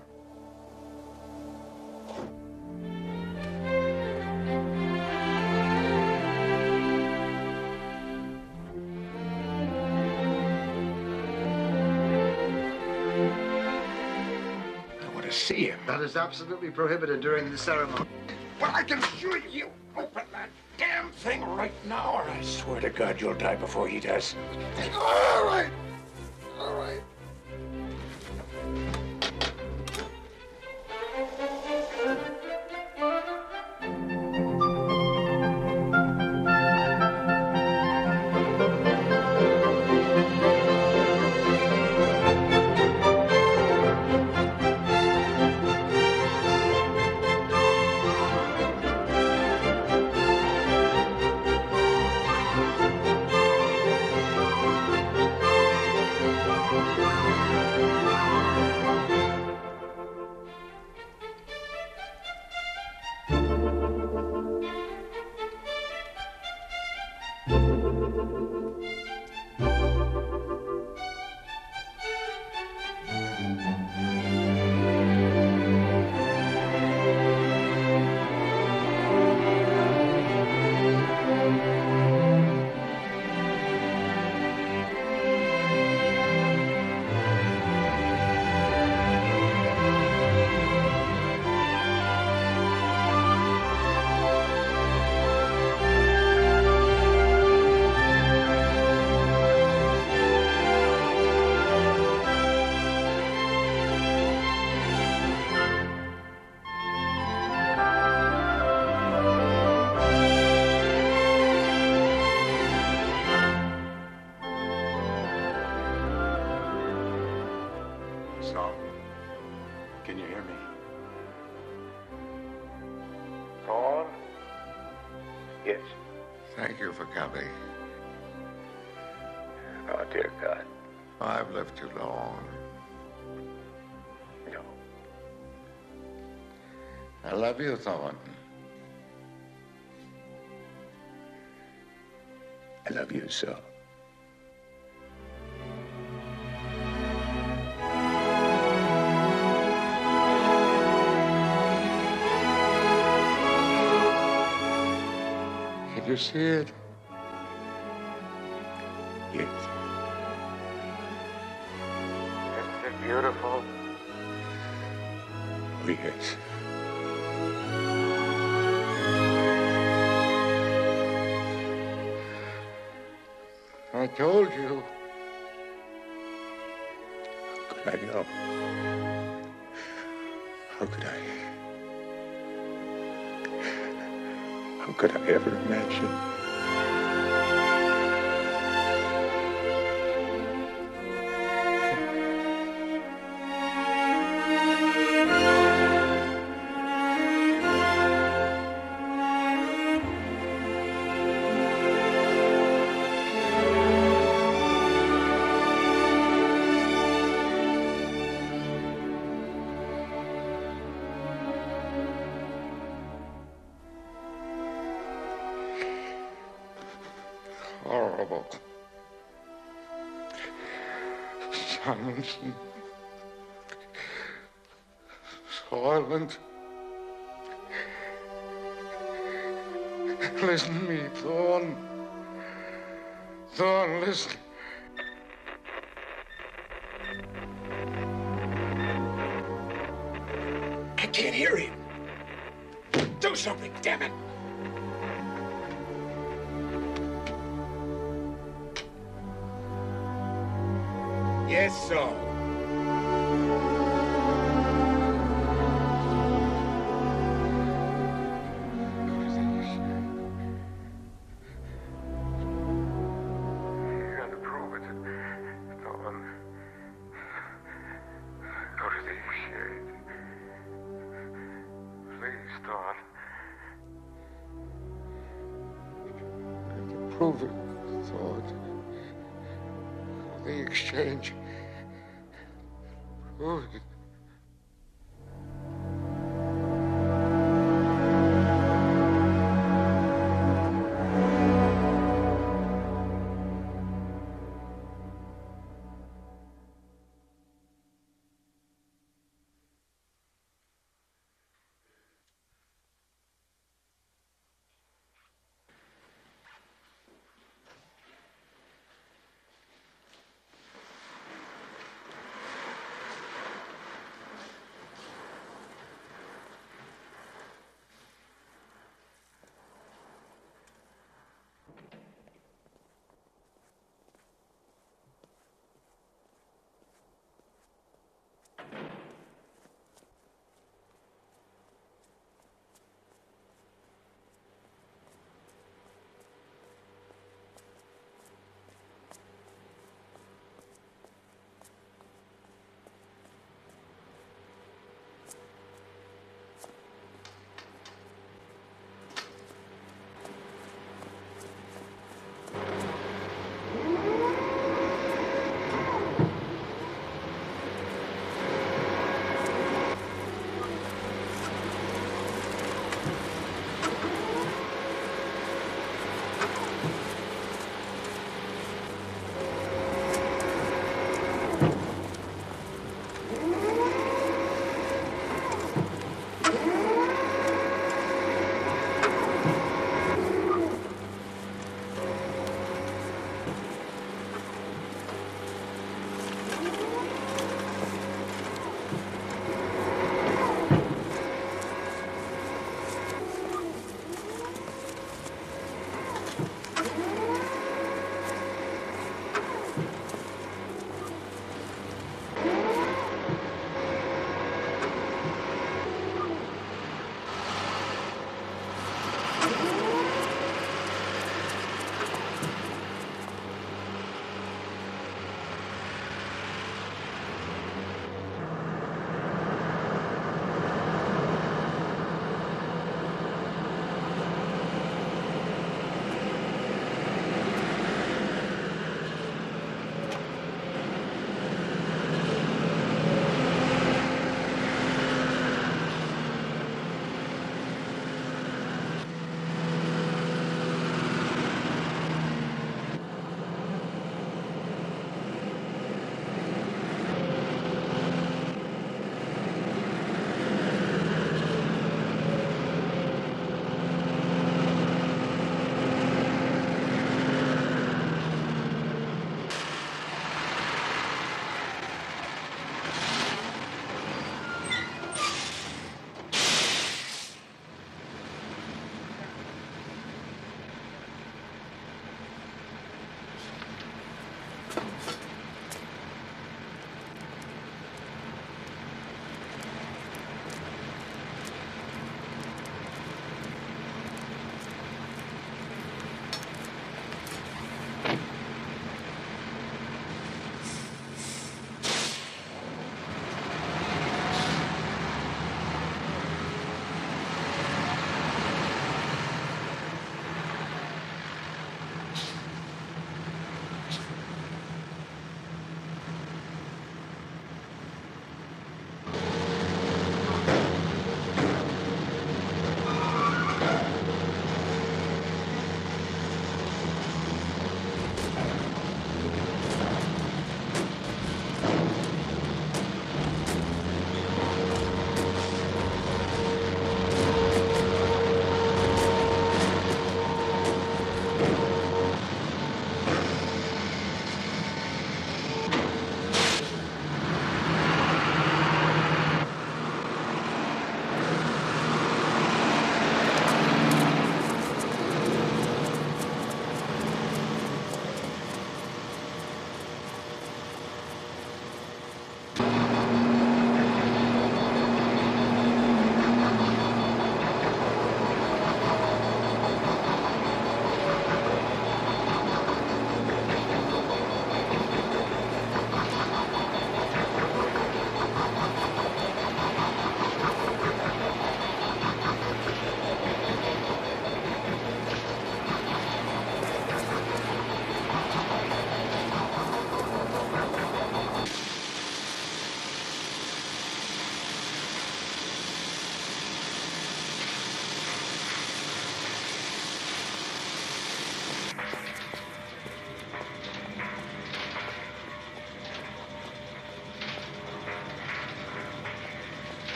See him. That is absolutely prohibited during the ceremony. Well, I can assure you, open that damn thing right now, or I swear to God you'll die before he does. All right. All right. So, can you hear me? Thorne? Yes. Thank you for coming. Oh, dear God. I've left you long. No. I love you, Thorne. I love you so. Can you see it? Yes. Isn't it beautiful? Oh, yes. I told you. How could I know? How could I? How could I ever imagine? Horrible. Simonson. Soylent. Listen to me, Thorne. Thorne, listen. I can't hear him. Do something, damn it. Yes, sir. You got to prove it, Thorne. Go to the shade. Please, Thorne. You got to prove it, Thorne. The exchange. Prove it.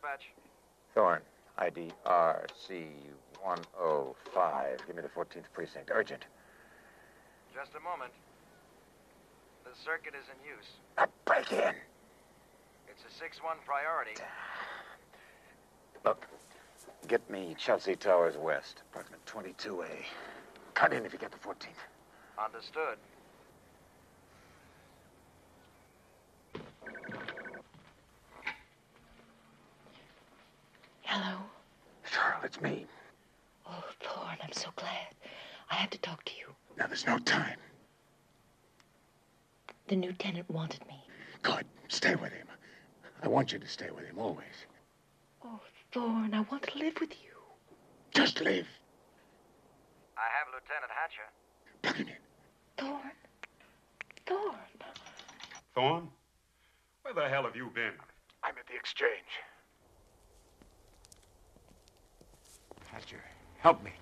dispatch. Thorne, ID RC105. Give me the 14th precinct. Urgent. Just a moment. The circuit is in use. A break-in. It's a 6-1 priority. Look, get me Chelsea Towers West, apartment 22A. Cut in if you get the 14th. Understood. Hello? Charles, it's me. Oh, Thorne, I'm so glad. I have to talk to you. Now, there's no time. The new tenant wanted me. Good. Stay with him. I want you to stay with him always. Oh, Thorne, I want to live with you. Just live. I have Lieutenant Hatcher. Plug him in. Thorne. Thorne. Thorne? Where the hell have you been? I'm at the exchange. Hatcher, help me.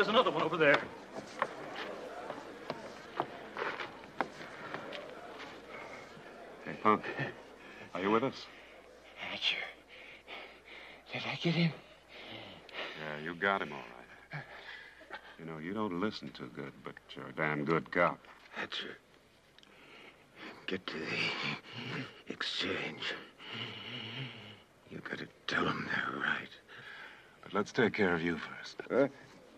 there's another one over there. Hey, Punk. Are you with us? Hatcher. Did I get him? Yeah, you got him all right. You know, you don't listen too good, but you're a damn good cop. Hatcher. Get to the exchange. You gotta tell them they're right. But let's take care of you first. What?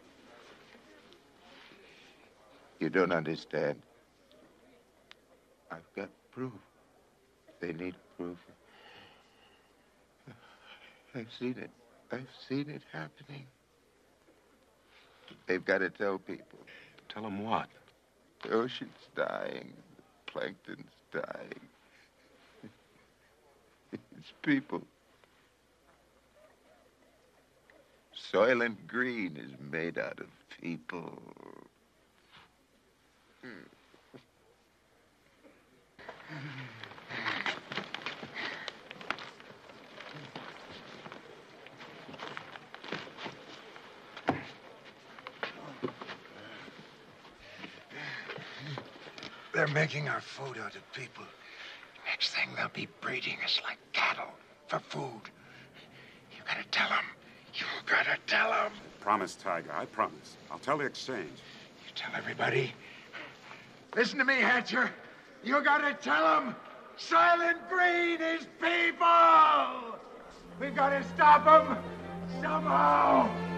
You don't understand. I've got proof. They need proof. I've seen it. I've seen it happening. They've got to tell people. Tell them what? The ocean's dying. The plankton's dying. It's people. Soylent Green is made out of people. They're making our food out of people. Next thing, they'll be breeding us like cattle for food. You gotta tell them. You gotta tell them. Promise, Tiger. I promise. I'll tell the exchange. You tell everybody. Listen to me, Hatcher. You gotta tell them. Soylent Green is people. We gotta stop them somehow.